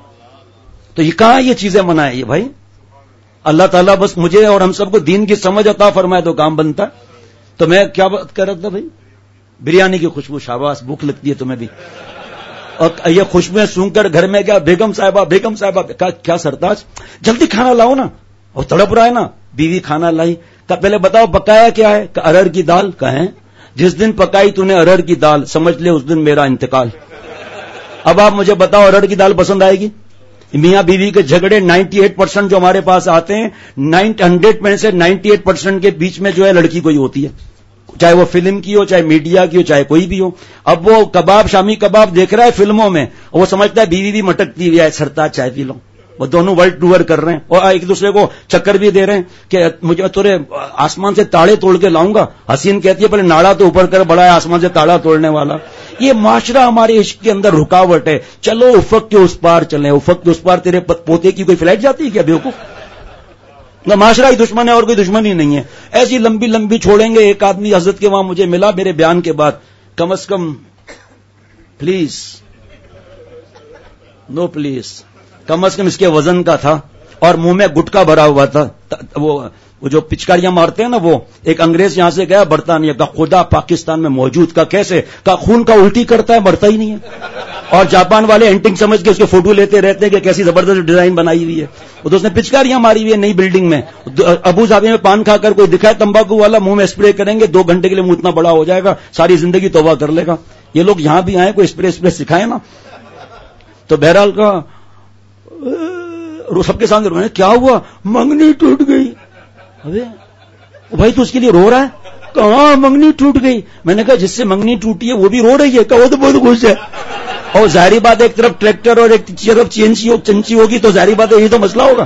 تو یہ کہاں یہ چیزیں منائیں یہ بھائی؟ اللہ تعالیٰ بس مجھے اور ہم سب کو دین کی سمجھ عطا فرمائے تو کام بنتا. تو میں کیا بات کر رہا تھا بھائی؟ بریانی کی خوشبو, شاباش, بھوک لگتی ہے تمہیں بھی. اور یہ خوشبویں سونگ کر گھر میں کیا, بیگم صاحبہ کیا سرتاج جلدی کھانا لاؤ نا, اور تڑپ رہا ہے نا. بیوی کھانا لائی, کہ پہلے بتاؤ پکایا کیا ہے؟ کہ ارہر کی دال. کہیں جس دن پکائی تو نے ارہر کی دال, سمجھ لے اس دن میرا انتقال. اب آپ مجھے بتاؤ ارہر کی دال پسند آئے گی؟ میاں بیوی کے جھگڑے 98% جو ہمارے پاس آتے ہیں, 100 میں سے 98% کے بیچ میں جو ہے لڑکی کوئی ہوتی ہے, چاہے وہ فلم کی ہو, چاہے میڈیا کی ہو, چاہے کوئی بھی ہو. اب وہ کباب, شامی کباب دیکھ رہا ہے فلموں میں, وہ سمجھتا ہے بیوی بھی مٹکتی ہوئی ہے, سرتاج چائے پی لو. وہ دونوں ورلڈ ٹور کر رہے ہیں اور ایک دوسرے کو چکر بھی دے رہے ہیں کہ مجھے تورے آسمان سے تاڑے توڑ کے لاؤں گا. حسین کہتی ہے پہلے ناڑا تو اوپر کر, بڑا ہے آسمان سے تاڑا توڑنے والا. یہ معاشرہ ہمارے عشق کے اندر رکاوٹ ہے. چلو افق کے اس پار چلیں. افق کے اس پار تیرے پوتے کی کوئی فلائٹ جاتی ہے کیا بیوقوف؟ نہ معاشرہ ہی دشمن ہے اور کوئی دشمن ہی نہیں ہے. ایسی لمبی لمبی چھوڑیں گے. ایک آدمی حضرت کے وہاں مجھے ملا میرے بیان کے بعد, کم از کم پلیز نو پلیز, کم از کم اس کے وزن کا تھا اور منہ میں گٹکا بھرا ہوا تھا. وہ جو پچکاریاں مارتے ہیں نا, وہ ایک انگریز یہاں سے گیا برطانیہ کا, خدا پاکستان میں موجود کا کیسے, کا خون کا الٹی کرتا ہے, مرتا ہی نہیں ہے. اور جاپان والے اینٹنگ سمجھ کے اس کے فوٹو لیتے رہتے ہیں کہ کیسی زبردست ڈیزائن بنائی ہوئی ہے. وہ تو اس نے پچکاریاں ماری ہوئی ہے نئی بلڈنگ میں. ابو ظہبی میں پان کھا کر کوئی دکھائے تمباکو والا, منہ میں اسپرے کریں گے, 2 گھنٹے کے لیے منہ اتنا بڑا ہو جائے گا, ساری زندگی توبہ کر لے گا. یہ لوگ یہاں بھی آئے, کوئی اسپرے سکھائے نا. تو بہرحال کا سب کے سامنے رونے, کیا ہوا؟ منگنی ٹوٹ گئی. ابے بھائی تو اس کے لیے رو رہا ہے؟ کہاں منگنی ٹوٹ گئی. میں نے کہا جس سے منگنی ٹوٹی ہے وہ بھی رو رہی ہے. کہ وہ تو بہت خوش ہے. اور ظاہری بات ایک طرف ٹریکٹر اور ایک طرف چنچی ہوگی تو ظاہری بات ہے یہی تو مسئلہ ہوگا.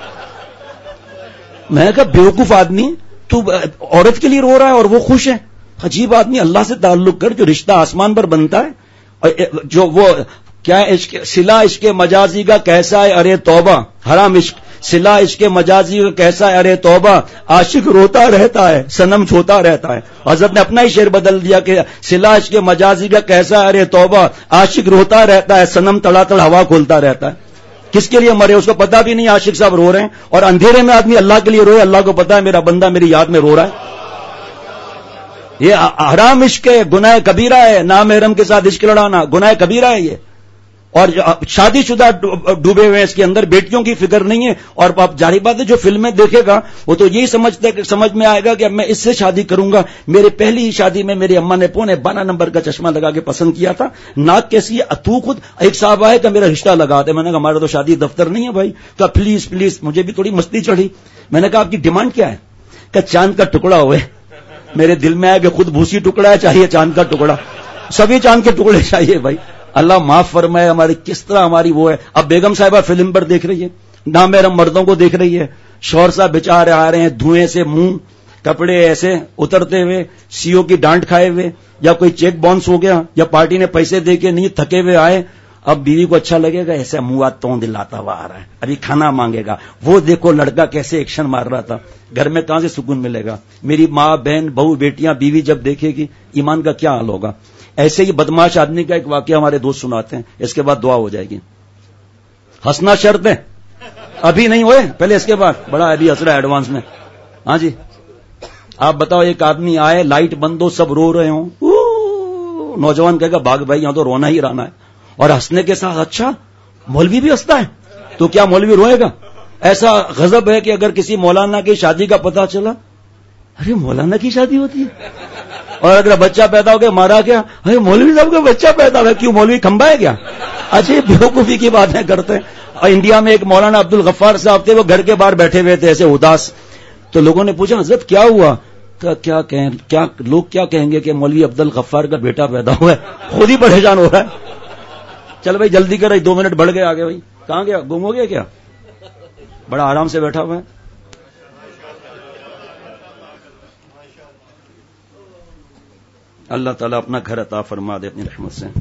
میں نے کہا بیوقوف آدمی, تو عورت کے لیے رو رہا ہے اور وہ خوش ہے. عجیب آدمی. اللہ سے تعلق کر, جو رشتہ آسمان پر بنتا ہے, اور جو وہ کیا عشق, صلہ عشق مجازی کا کیسا ہے ارے توبہ, حرام عشق. صلہ عشق مجازی کا کیسا ہے ارے توبہ, عاشق روتا رہتا ہے صنم چھوتا رہتا ہے. حضرت نے اپنا ہی شعر بدل دیا کہ صلہ عشق مجازی کا کیسا ہے ارے توبہ, عاشق روتا رہتا ہے صنم تڑا تڑ ہوا کھولتا رہتا ہے. کس کے لیے مرے اس کو پتا بھی نہیں. عاشق صاحب رو رہے ہیں اور اندھیرے میں آدمی اللہ کے لیے روئے, اللہ کو پتا ہے میرا بندہ میری یاد میں رو رہا ہے. یہ حرام عشق ہے, گناہ کبیرہ ہے. نامحرم کے ساتھ عشق لڑانا گناہ کبیرہ ہے. یہ اور شادی شدہ ڈوبے ہوئے ہیں اس کے اندر, بیٹیوں کی فکر نہیں ہے. اور آپ ظاہر بات ہے جو فلمیں دیکھے گا وہ تو یہی سمجھ میں آئے گا کہ اب میں اس سے شادی کروں گا. میرے پہلی شادی میں میری اماں نے 12 نمبر کا چشمہ لگا کے پسند کیا تھا, ناک کیسی ہے, تو خود ایک صاحب آئے کہ میرا رشتہ لگا دے. میں نے کہا ہمارا تو شادی دفتر نہیں ہے بھائی. کہا پلیز پلیز. مجھے بھی تھوڑی مستی چڑھی. میں نے کہا آپ کی ڈیمانڈ کیا ہے؟ کہ چاند کا ٹکڑا ہوئے. میرے دل میں آیا کہ خود بھوسی ٹکڑا ہے, چاہیے چاند کا ٹکڑا, سبھی چاند کے ٹکڑے چاہیے بھائی. اللہ معاف فرمائے ہماری کس طرح ہماری وہ ہے. اب بیگم صاحبہ فلم پر دیکھ رہی ہے, نامحرم مردوں کو دیکھ رہی ہے, شوہر صاحب بیچارے آ رہے ہیں دھوئیں سے منہ, کپڑے ایسے اترتے ہوئے, سیو کی ڈانٹ کھائے ہوئے, یا کوئی چیک باؤنس ہو گیا, یا پارٹی نے پیسے دے کے نہیں تھکے ہوئے آئے. اب بیوی کو اچھا لگے گا ایسے منہ ہاتھ تو دلاتا ہوا آ رہا ہے, ابھی کھانا مانگے گا. وہ دیکھو لڑکا کیسے ایکشن مار رہا تھا. گھر میں کہاں سے سکون ملے گا؟ میری ماں بہن بہو بیٹیاں بیوی جب دیکھے گی ایمان کا کیا حال ہوگا؟ ایسے ہی بدماش آدمی کا ایک واقعہ ہمارے دوست سناتے ہیں, اس کے بعد دعا ہو جائے گی. ہنسنا شرط ہے, ابھی نہیں ہوئے, پہلے اس کے بعد. بڑا ابھی ہنس رہا ہے ایڈوانس میں. ہاں جی آپ بتاؤ, ایک آدمی آئے, لائٹ بند ہو, سب رو رہے ہوں, نوجوان کہے گا بھاگ بھائی یہاں تو رونا ہی رہنا ہے, اور ہنسنے کے ساتھ اچھا مولوی بھی ہنستا ہے, تو کیا مولوی روئے گا؟ ایسا غضب ہے کہ اگر کسی مولانا کی شادی کا پتہ چلا, ارے مولانا کی شادی ہوتی ہے, اور اگر بچہ پیدا ہو گیا مارا کیا, ارے مولوی صاحب کا بچہ پیدا ہوا, کیوں مولوی کھمبا ہے کیا؟ اچھا بیوقوفی کی باتیں کرتے ہیں. اور انڈیا میں ایک مولانا عبد الغفار صاحب تھے, وہ گھر کے باہر بیٹھے ہوئے تھے ایسے اداس. تو لوگوں نے پوچھا حضرت کیا ہوا؟ کیا لوگ کیا کہیں گے کہ مولوی عبد الغفار کا بیٹا پیدا ہوا ہے, خود ہی پریشان ہو رہا ہے. چل بھائی جلدی کر, 2 منٹ بڑھ گئے آگے. بھائی کہاں گیا, گم ہو گیا کیا؟ بڑا آرام سے بیٹھا ہوا ہے. اللہ تعالیٰ اپنا گھر عطا فرما دے اپنی رحمت سے.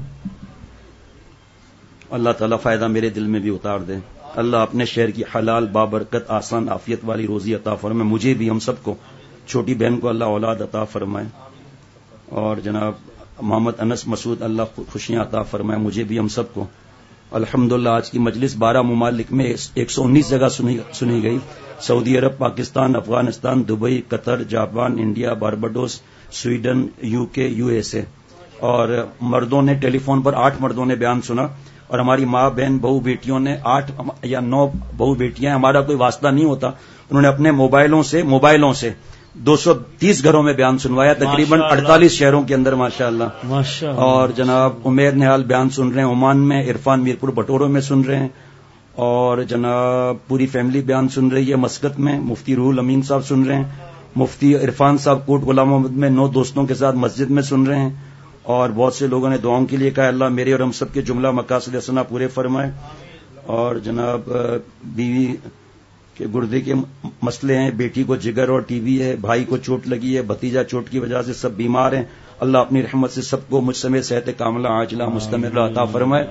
اللہ تعالیٰ فائدہ میرے دل میں بھی اتار دے. اللہ اپنے شہر کی حلال بابرکت آسان عافیت والی روزی عطا فرمائے. مجھے بھی, ہم سب کو, چھوٹی بہن کو اللہ اولاد عطا فرمائے, اور جناب محمد انس مسعود اللہ خوشیاں عطا فرمائے. مجھے بھی, ہم سب کو. الحمدللہ آج کی مجلس 12 ممالک میں 119 جگہ سنی گئی. Saudi Arab, Pakistan, Afghanistan, Dubai, Qatar, Japan, India, Barbados, Sweden, UK, USA. اور مردوں نے ٹیلی فون پر 8 مردوں نے بیان سنا, اور ہماری ماں بہن بہو بیٹیوں نے 8 یا 9 بہو بیٹیاں, ہمارا کوئی واسطہ نہیں ہوتا, انہوں نے اپنے موبائلوں سے 230 گھروں میں بیان سنوایا, تقریباً 48 شہروں کے اندر. ماشاءاللہ. اور جناب عمیر نہال بیان سن رہے ہیں عمان میں, عرفان میرپور بٹوروں میں سن رہے ہیں, اور جناب پوری فیملی بیان سن رہی ہے مسقط میں. مفتی روح الامین صاحب سن رہے ہیں, مفتی عرفان صاحب کوٹ غلام محمد میں 9 دوستوں کے ساتھ مسجد میں سن رہے ہیں, اور بہت سے لوگوں نے دعاؤں کے لیے کہا اللہ میرے اور ہم سب کے جملہ مقاصد حسنہ پورے فرمائے. اور جناب بیوی کے گردے کے مسئلے ہیں, بیٹی کو جگر اور TB ہے, بھائی کو چوٹ لگی ہے, بھتیجا چوٹ کی وجہ سے سب بیمار ہیں. اللہ اپنی رحمت سے سب کو مجھ سمیت صحت کاملہ عاجلہ مستمرہ عطا فرمائے.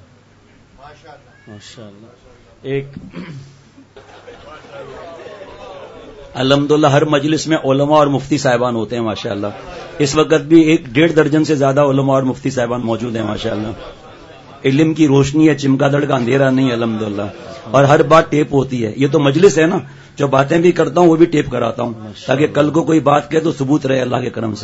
ایک الحمدللہ ہر مجلس میں علماء اور مفتی صاحبان ہوتے ہیں ماشاءاللہ. اس وقت بھی 1.5 درجن سے زیادہ علماء اور مفتی صاحبان موجود ہیں ماشاءاللہ. علم کی روشنی ہے, چمکا دڑ کا اندھیرا نہیں الحمدللہ. اور ہر بات ٹیپ ہوتی ہے. یہ تو مجلس ہے نا, جو باتیں بھی کرتا ہوں وہ بھی ٹیپ کراتا ہوں, تاکہ کل کو کوئی بات کہے تو ثبوت رہے اللہ کے کرم سے.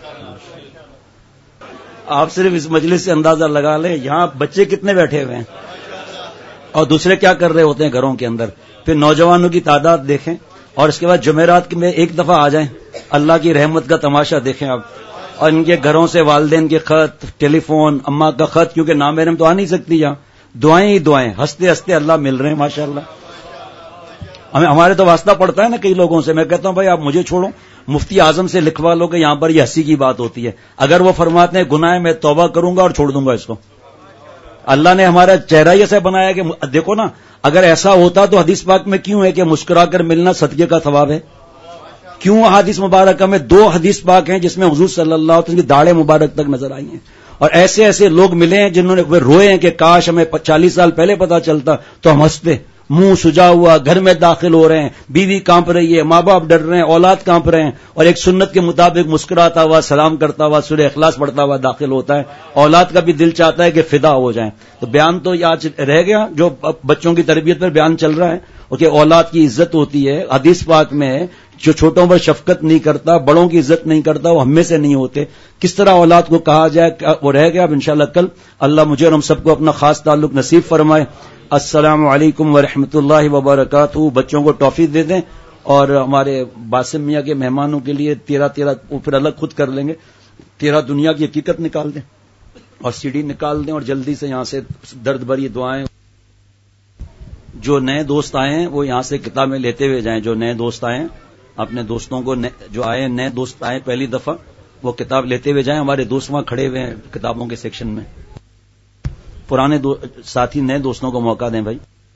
آپ صرف اس مجلس سے اندازہ لگا لیں یہاں بچے کتنے بیٹھے ہوئے ہیں, اور دوسرے کیا کر رہے ہوتے ہیں گھروں کے اندر. پھر نوجوانوں کی تعداد دیکھیں, اور اس کے بعد جمعرات میں ایک دفعہ آ جائیں, اللہ کی رحمت کا تماشا دیکھیں آپ. اور ان کے گھروں سے والدین کے خط, ٹیلی فون, اماں کا خط, کیونکہ نامحرم تو آ نہیں سکتی یہاں, دعائیں ہی دعائیں, ہنستے ہنستے اللہ مل رہے ہیں ماشاءاللہ. ہمارے تو واسطہ پڑتا ہے نا کئی لوگوں سے, میں کہتا ہوں بھائی آپ مجھے چھوڑو, مفتی اعظم سے لکھوا لو کہ یہاں پر یہ ہنسی کی بات ہوتی ہے. اگر وہ فرماتے ہیں گناہ ہے, میں توبہ کروں گا اور چھوڑ دوں گا اس کو. اللہ نے ہمارا چہرہ ہی ایسا بنایا کہ دیکھو نا, اگر ایسا ہوتا تو حدیث پاک میں کیوں ہے کہ مسکرا کر ملنا صدقے کا ثواب ہے. کیوں حدیث مبارکہ میں 2 حدیث پاک ہیں جس میں حضور صلی اللہ علیہ وسلم کی داڑھیں مبارک تک نظر آئی ہیں. اور ایسے ایسے لوگ ملے ہیں جنہوں نے روئے ہیں کہ کاش ہمیں 40 سال پہلے پتا چلتا تو ہم ہنستے. منہ سجا ہوا گھر میں داخل ہو رہے ہیں, بیوی کانپ رہی ہے, ماں باپ ڈر رہے ہیں, اولاد کانپ رہے ہیں, اور ایک سنت کے مطابق مسکراتا ہوا, سلام کرتا ہوا, سورہ اخلاص پڑھتا ہوا داخل ہوتا ہے. اولاد کا بھی دل چاہتا ہے کہ فدا ہو جائیں. تو بیان تو آج رہ گیا جو بچوں کی تربیت پر بیان چل رہا ہے, کہ اولاد کی عزت ہوتی ہے. حدیث پاک میں جو چھوٹوں پر شفقت نہیں کرتا، بڑوں کی عزت نہیں کرتا، وہ ہم میں سے نہیں ہوتے. کس طرح اولاد کو کہا جائے وہ رہ گیا. اب انشاءاللہ کل اللہ مجھے اور ہم سب کو اپنا خاص تعلق نصیب فرمائے. السلام علیکم ورحمۃ اللہ وبرکاتہ. بچوں کو ٹافی دے دیں اور ہمارے باسم میاں کے مہمانوں کے لیے 13 اوپر الگ خود کر لیں گے. 13 دنیا کی حقیقت نکال دیں اور سی ڈی نکال دیں اور جلدی سے یہاں سے درد بھری دعائیں. جو نئے دوست آئے ہیں وہ یہاں سے کتابیں لیتے ہوئے جائیں. جو نئے دوست آئے ہیں اپنے دوستوں کو جو آئے نئے دوست آئے پہلی دفعہ وہ کتاب لیتے ہوئے جائیں. ہمارے دوست وہاں کھڑے ہوئے ہیں کتابوں کے سیکشن میں. پرانے ساتھی نئے دوستوں کو موقع دیں بھائی.